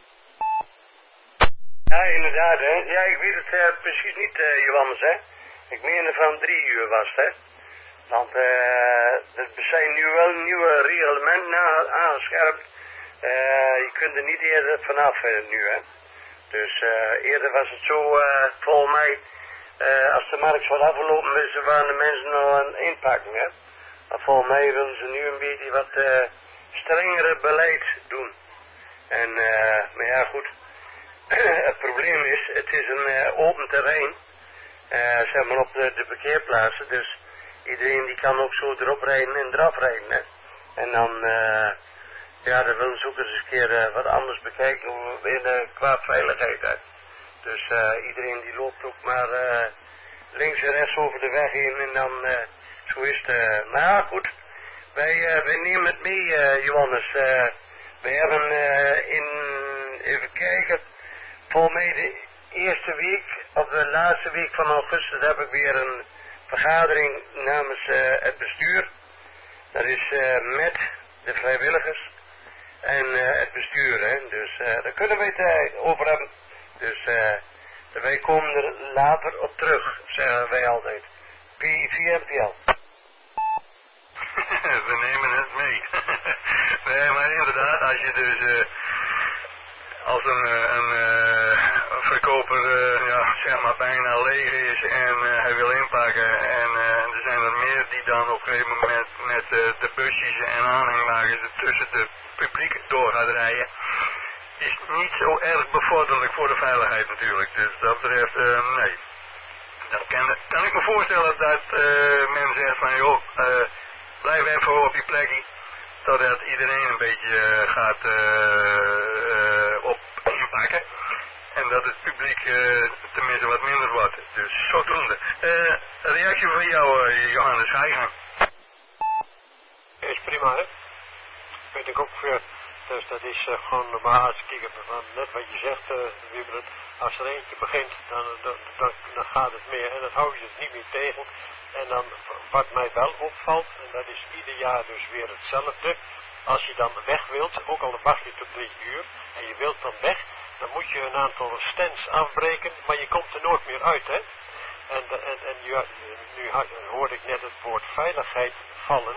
Speaker 2: Ja, inderdaad, hè. Ja, ik weet het uh, precies niet, uh, Johannes, hè. Ik meende van drie uur was het, hè. Want uh, er zijn nu wel nieuwe reglementen aangescherpt. Uh, je kunt er niet eerder vanaf uh, nu, hè. Dus uh, eerder was het zo, uh, volgens mij, uh, als de markt wordt afgelopen, dus waren de mensen nog aan het inpakken, hè. Maar volgens mij willen ze nu een beetje wat uh, strengere beleid doen. En, uh, maar ja goed, het probleem is, het is een uh, open terrein, uh, zeg maar op de, de parkeerplaatsen, dus iedereen die kan ook zo erop rijden en eraf rijden. Hè? En dan, uh, ja, dan willen ze ook eens een keer uh, wat anders bekijken in, uh, qua veiligheid. Hè? Dus uh, iedereen die loopt ook maar uh, links en rechts over de weg heen en dan, uh, zo is het. Uh, maar ja, goed, wij, uh, wij nemen het mee, uh, Johannes. Uh, wij hebben uh, in, even kijken, volgens mij de eerste week, of de laatste week van augustus, heb ik weer een vergadering namens uh, het bestuur. Dat is uh, met de vrijwilligers en uh, het bestuur. Hè? Dus uh, daar kunnen wij het uh, over hebben. Dus uh, wij komen er later op terug, zeggen wij altijd. P V M P L.
Speaker 4: We nemen het mee. Nee, maar inderdaad, als je dus uh, als een, een, een verkoper uh, ja, zeg maar bijna leeg is en uh, hij wil inpakken en uh, er zijn er meer die dan op een gegeven moment met uh, de busjes en aanhangwagens tussen de publiek door gaat rijden, is niet zo erg bevorderlijk voor de veiligheid natuurlijk. Dus dat betreft, uh, nee. Dan kan, kan ik me voorstellen dat uh, men zegt van joh, uh, blijf even op je plekje, zodat iedereen een beetje uh, gaat uh, uh, op inpakken. En dat het publiek uh, tenminste wat minder wordt. Dus zodoende. Uh, reactie van jou, uh, Johannes, ga je gang.
Speaker 7: Is prima, hè? Weet ik ook voor. Dus dat is uh, gewoon normaal. Als ik kijk, net wat je zegt, uh, Wieberen, als er eentje begint, dan, dan, dan, dan gaat het meer. En dan hou je het niet meer tegen. En dan, wat mij wel opvalt, en dat is ieder jaar dus weer hetzelfde. Als je dan weg wilt, ook al wacht je tot drie uur, en je wilt dan weg, dan moet je een aantal stands afbreken, maar je komt er nooit meer uit, hè. En, en, en ja, nu hoorde ik net het woord veiligheid vallen.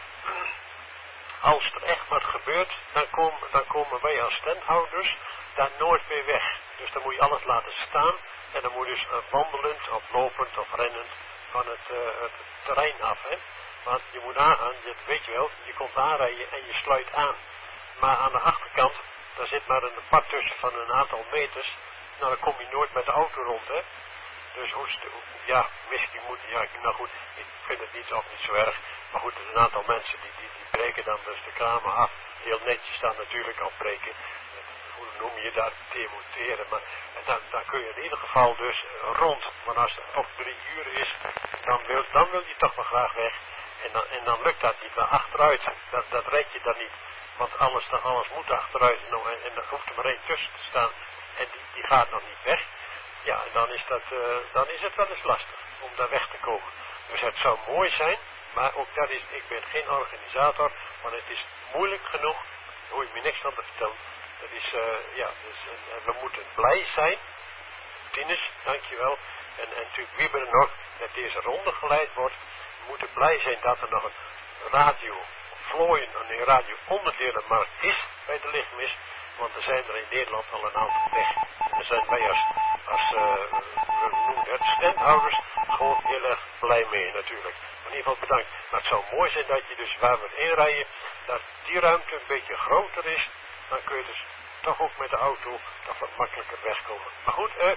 Speaker 7: Als er echt wat gebeurt, dan, kom, dan komen wij als standhouders daar nooit meer weg. Dus dan moet je alles laten staan en dan moet je dus uh, wandelend of lopend of rennend van het, uh, het terrein af, hè. Want je moet aangaan, dat weet je wel, je komt aanrijden en je sluit aan. Maar aan de achterkant, daar zit maar een pad tussen van een aantal meters, nou dan kom je nooit met de auto rond, hè. Dus hoe, ja, misschien moet, ja, nou goed, ik vind het niet of niet zo erg, maar goed, er zijn een aantal mensen die, die, die breken dan dus de kramen af, heel netjes dan natuurlijk afbreken, hoe noem je dat, demonteren, maar dan, dan kun je in ieder geval dus rond, maar als het toch drie uur is, dan wil, dan wil je toch wel graag weg, en dan, en dan lukt dat niet, maar achteruit, dat, dat red je dan niet, want alles, dan, alles moet achteruit, nou, en, en er hoeft er maar één tussen te staan, en die, die gaat nog niet weg. Ja, en dan is, dat, uh, dan is het wel eens lastig om daar weg te komen. Dus het zou mooi zijn, maar ook dat is, ik ben geen organisator, maar het is moeilijk genoeg, daar hoor je me niks van te vertellen. Dat is, uh, ja, dus, uh, we moeten blij zijn, Tinus, dankjewel, en, en natuurlijk Wieberen nog, dat deze ronde geleid wordt. We moeten blij zijn dat er nog een radio vlooien, een radio onderdelenmarkt is bij de lichtmis. Want er zijn er in Nederland al een aantal weg. En daar zijn wij als, als uh, we noemen het, standhouders gewoon heel erg blij mee natuurlijk. Maar in ieder geval bedankt. Maar het zou mooi zijn dat je dus waar we inrijden, dat die ruimte een beetje groter is. Dan kun je dus toch ook met de auto toch wat makkelijker wegkomen. Maar goed, uh,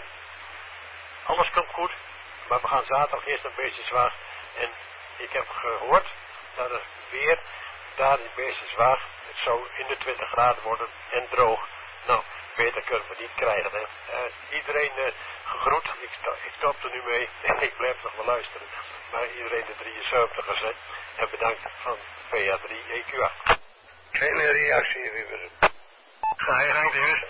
Speaker 7: alles komt goed. Maar we gaan zaterdag eerst een beetje zwaar. En ik heb gehoord dat het weer daar in Beestenswaag, het zou in de twintig graden worden en droog. Nou, beter kunnen we niet krijgen, hè. Uh, iedereen uh, gegroet, ik, sto ik stop er nu mee en ik blijf nog wel luisteren. Maar iedereen de drieënzeventigers, hè. En bedankt van V A drie E Q A.
Speaker 2: Geen reactie, Wieberen.
Speaker 4: Ga je gang, Dennis.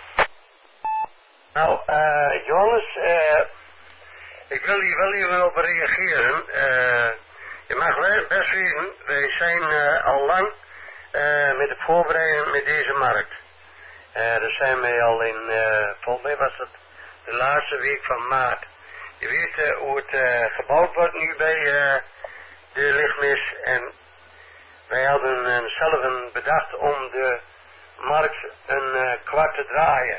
Speaker 2: Nou, uh, Johannes, uh, ik wil hier wel even op reageren. Uh, Je mag wel best weten, wij zijn uh, al lang uh, met de voorbereiding met deze markt. Uh, daar zijn wij al in, uh, volgens mij was het de laatste week van maart. Je weet uh, hoe het uh, gebouwd wordt nu bij uh, de lichtmis. En wij hadden uh, zelf een bedacht om de markt een uh, kwart te draaien.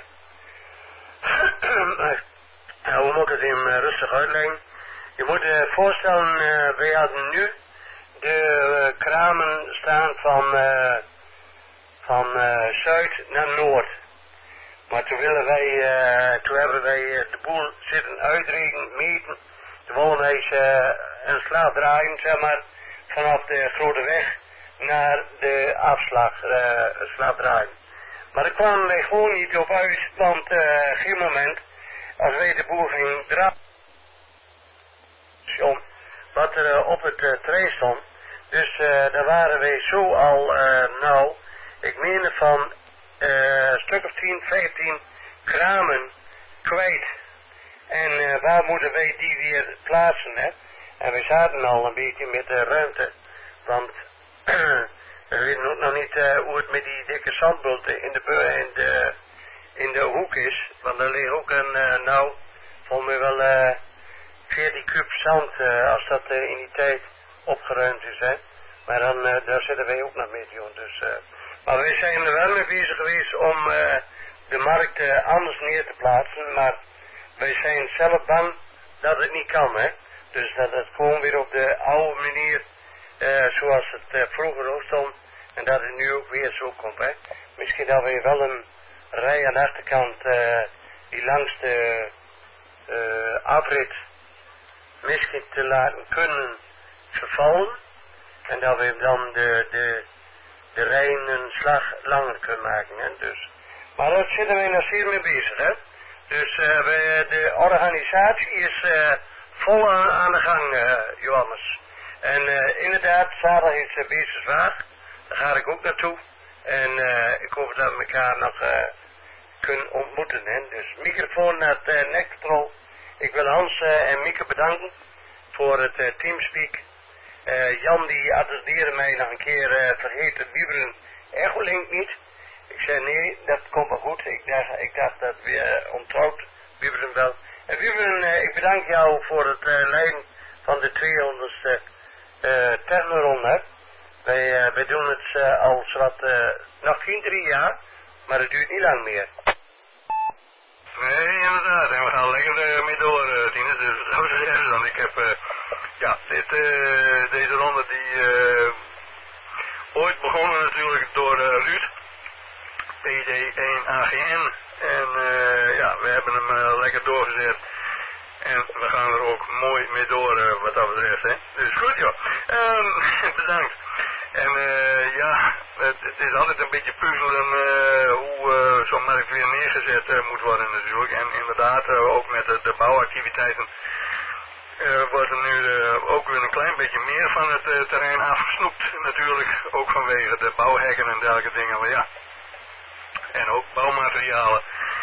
Speaker 2: uh, hoe moet ik het hem uh, rustig uitleggen? Je moet je voorstellen, uh, wij hadden nu de uh, kramen staan van uh, van uh, zuid naar noord. Maar toen willen wij, uh, toen hebben wij uh, de boel zitten uitrekenen, meten. Toen wilden wij uh, een slag draaien, zeg maar, vanaf de grote weg naar de afslag, uh, slag draaien. Maar daar kwamen wij gewoon niet op uit, want uh, geen moment, als wij de boel gingen draaien, wat er uh, op het uh, terrein stond. Dus uh, daar waren wij zo al, uh, nou, ik meen van uh, een stuk of tien, vijftien kramen kwijt. En uh, waar moeten wij die weer plaatsen, hè? En we zaten al een beetje met de ruimte, want we weten ook nog niet uh, hoe het met die dikke zandbulten in de, in de, in de hoek is. Want er ligt ook een, uh, nou, volgens mij wel uh, veertien kub zand, uh, als dat uh, in die tijd opgeruimd is, hè. Maar dan, uh, daar zitten wij ook nog mee, joh. Dus, uh, maar wij zijn er wel mee bezig geweest om uh, de markt uh, anders neer te plaatsen, maar wij zijn zelf bang dat het niet kan, hè. Dus dat het gewoon weer op de oude manier, uh, zoals het uh, vroeger ook stond, en dat het nu ook weer zo komt, hè. Misschien dat we wel een rij aan de achterkant, uh, die langs de uh, afrit misschien te laten kunnen vervallen. En dat we dan de, de, de rijen een slag langer kunnen maken, hè. Dus. Maar daar zitten wij nog zeer mee bezig, hè. Dus uh, we, de organisatie is uh, vol aan, aan de gang, uh, Johannes. En uh, inderdaad, zaterdag is uh, Beesterswaag. Daar ga ik ook naartoe. En uh, ik hoop dat we elkaar nog uh, kunnen ontmoeten, hè. Dus microfoon naar het uh, Nektrol. Ik wil Hans uh, en Mieke bedanken voor het uh, Teamspeak. Uh, Jan die adresseerde mij nog een keer, uh, vergeet het Wieberen Echolink niet. Ik zei nee, dat komt wel goed. Ik dacht, ik dacht dat we uh, onttrouwd Wieberen wel. En Wieberen, uh, ik bedank jou voor het uh, leiden van de tweehonderdste uh, technoronde. Wij, uh, wij doen het uh, al zowat, uh, nog geen drie jaar, maar het duurt niet lang meer.
Speaker 4: Nee, inderdaad. En we gaan lekker uh, mee door, uh, Tine. Dus dat is erg dan. Ik heb, uh, ja, dit, uh, deze ronde die uh, ooit begonnen natuurlijk door uh, Ruud, P D één A G N. En uh, ja, we hebben hem uh, lekker doorgezet. En we gaan er ook mooi mee door uh, wat dat betreft, hè. Dus goed, joh. Um, bedankt. En uh, ja, het, het is altijd een beetje puzzelen uh, hoe uh, zo'n markt weer neergezet uh, moet worden natuurlijk. En inderdaad, uh, ook met de, de bouwactiviteiten uh, wordt er nu uh, ook weer een klein beetje meer van het uh, terrein afgesnoept natuurlijk. Ook vanwege de bouwhekken en dergelijke dingen, maar ja. En ook bouwmaterialen.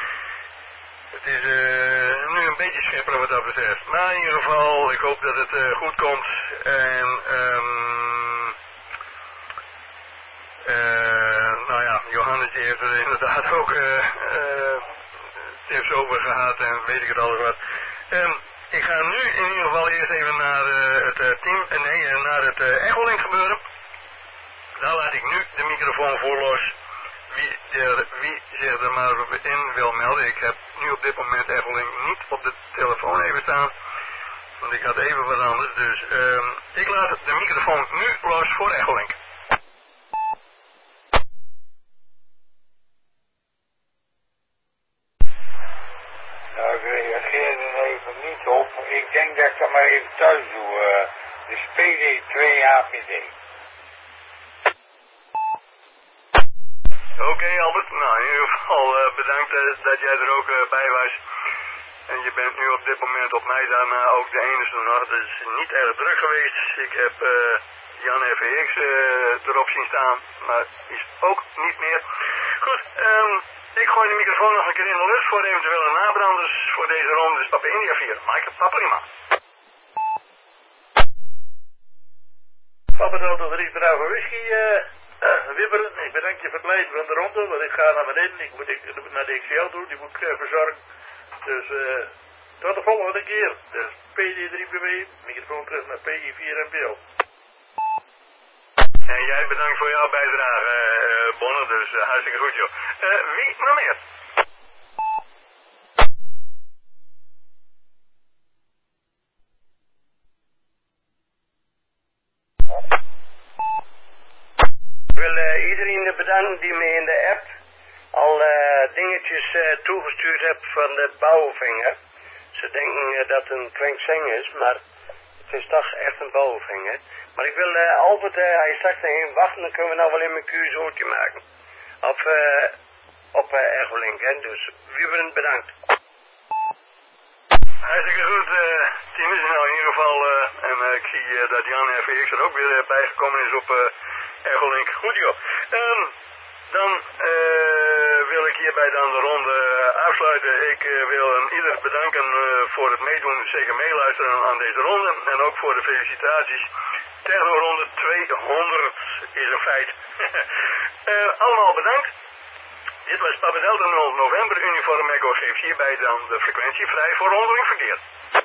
Speaker 4: Het is uh, nu een beetje schepperen wat dat betreft. Maar in ieder geval, ik hoop dat het uh, goed komt. En um, uh, nou ja, Johannes heeft er inderdaad ook uh, uh, tips over gehad en weet ik het alles wat. Um, ik ga nu in ieder geval eerst even naar uh, het uh, team, uh, nee, uh, naar het uh, Echolink gebeuren. Daar laat ik nu de microfoon voor los. Wie, er, wie zich er maar in wil melden. Ik heb nu op dit moment Echolink niet op de telefoon even staan. Want ik had even wat anders. Dus um, ik laat de microfoon nu los voor Echolink.
Speaker 11: Nou, ik reageer er even niet op. Ik denk dat ik dat maar even thuis doe. Uh, de P D twee A P D.
Speaker 4: Oké okay, Albert, nou in ieder geval uh, bedankt uh, dat jij er ook uh, bij was. En je bent nu op dit moment op mij dan uh, ook de enige nog. Het is niet erg druk geweest. Ik heb uh, Jan F V X uh, erop zien staan, maar is ook niet meer. Goed, um, ik gooi de microfoon nog een keer in de lucht voor eventuele nabranders voor deze ronde. Dus Papa India vier, Mike Paprima.
Speaker 12: Papa Delta drie Bravo Whisky, uh, uh, Wibberen, ik bedank je voor het leiden van de ronde, want ik ga naar beneden, ik moet ik, naar de X L toe, die moet ik uh, verzorgen. Dus uh, tot de volgende keer. Dus P D drie B W, microfoon terug naar P I vier M P O.
Speaker 4: En jij bedankt voor jouw bijdrage, uh, Bonne, dus uh, hartstikke goed joh. Uh, wie nog meer?
Speaker 2: Ik wil uh, iedereen bedanken. dan die me in de app al uh, dingetjes uh, toegestuurd hebt van de bouwvinger. Ze denken uh, dat het een kwenkzeng is, maar het is toch echt een bouwvinger. Maar ik wil uh, Albert, uh, hij straks even wachten, dan kunnen we nou wel in mijn Q zootje maken. Of uh, op uh, Echolink, hè. Dus Wieberen, bedankt.
Speaker 1: Hartstikke goed, uh, Tim is nou in ieder geval, uh, en uh, ik zie uh, dat Jan F X er ook weer uh, bijgekomen is op uh, Echolink. Goed joh. Um, dan uh, wil ik hierbij dan de ronde uh, afsluiten. Ik uh, wil um, ieder bedanken uh, voor het meedoen, zeker meeluisteren aan deze ronde. En ook voor de felicitaties. Techno-ronde tweehonderd is een feit. uh, allemaal bedankt. Dit was Papa Delta nul November Uniform Echo geeft hierbij dan de frequentie vrij voor onderling verkeer.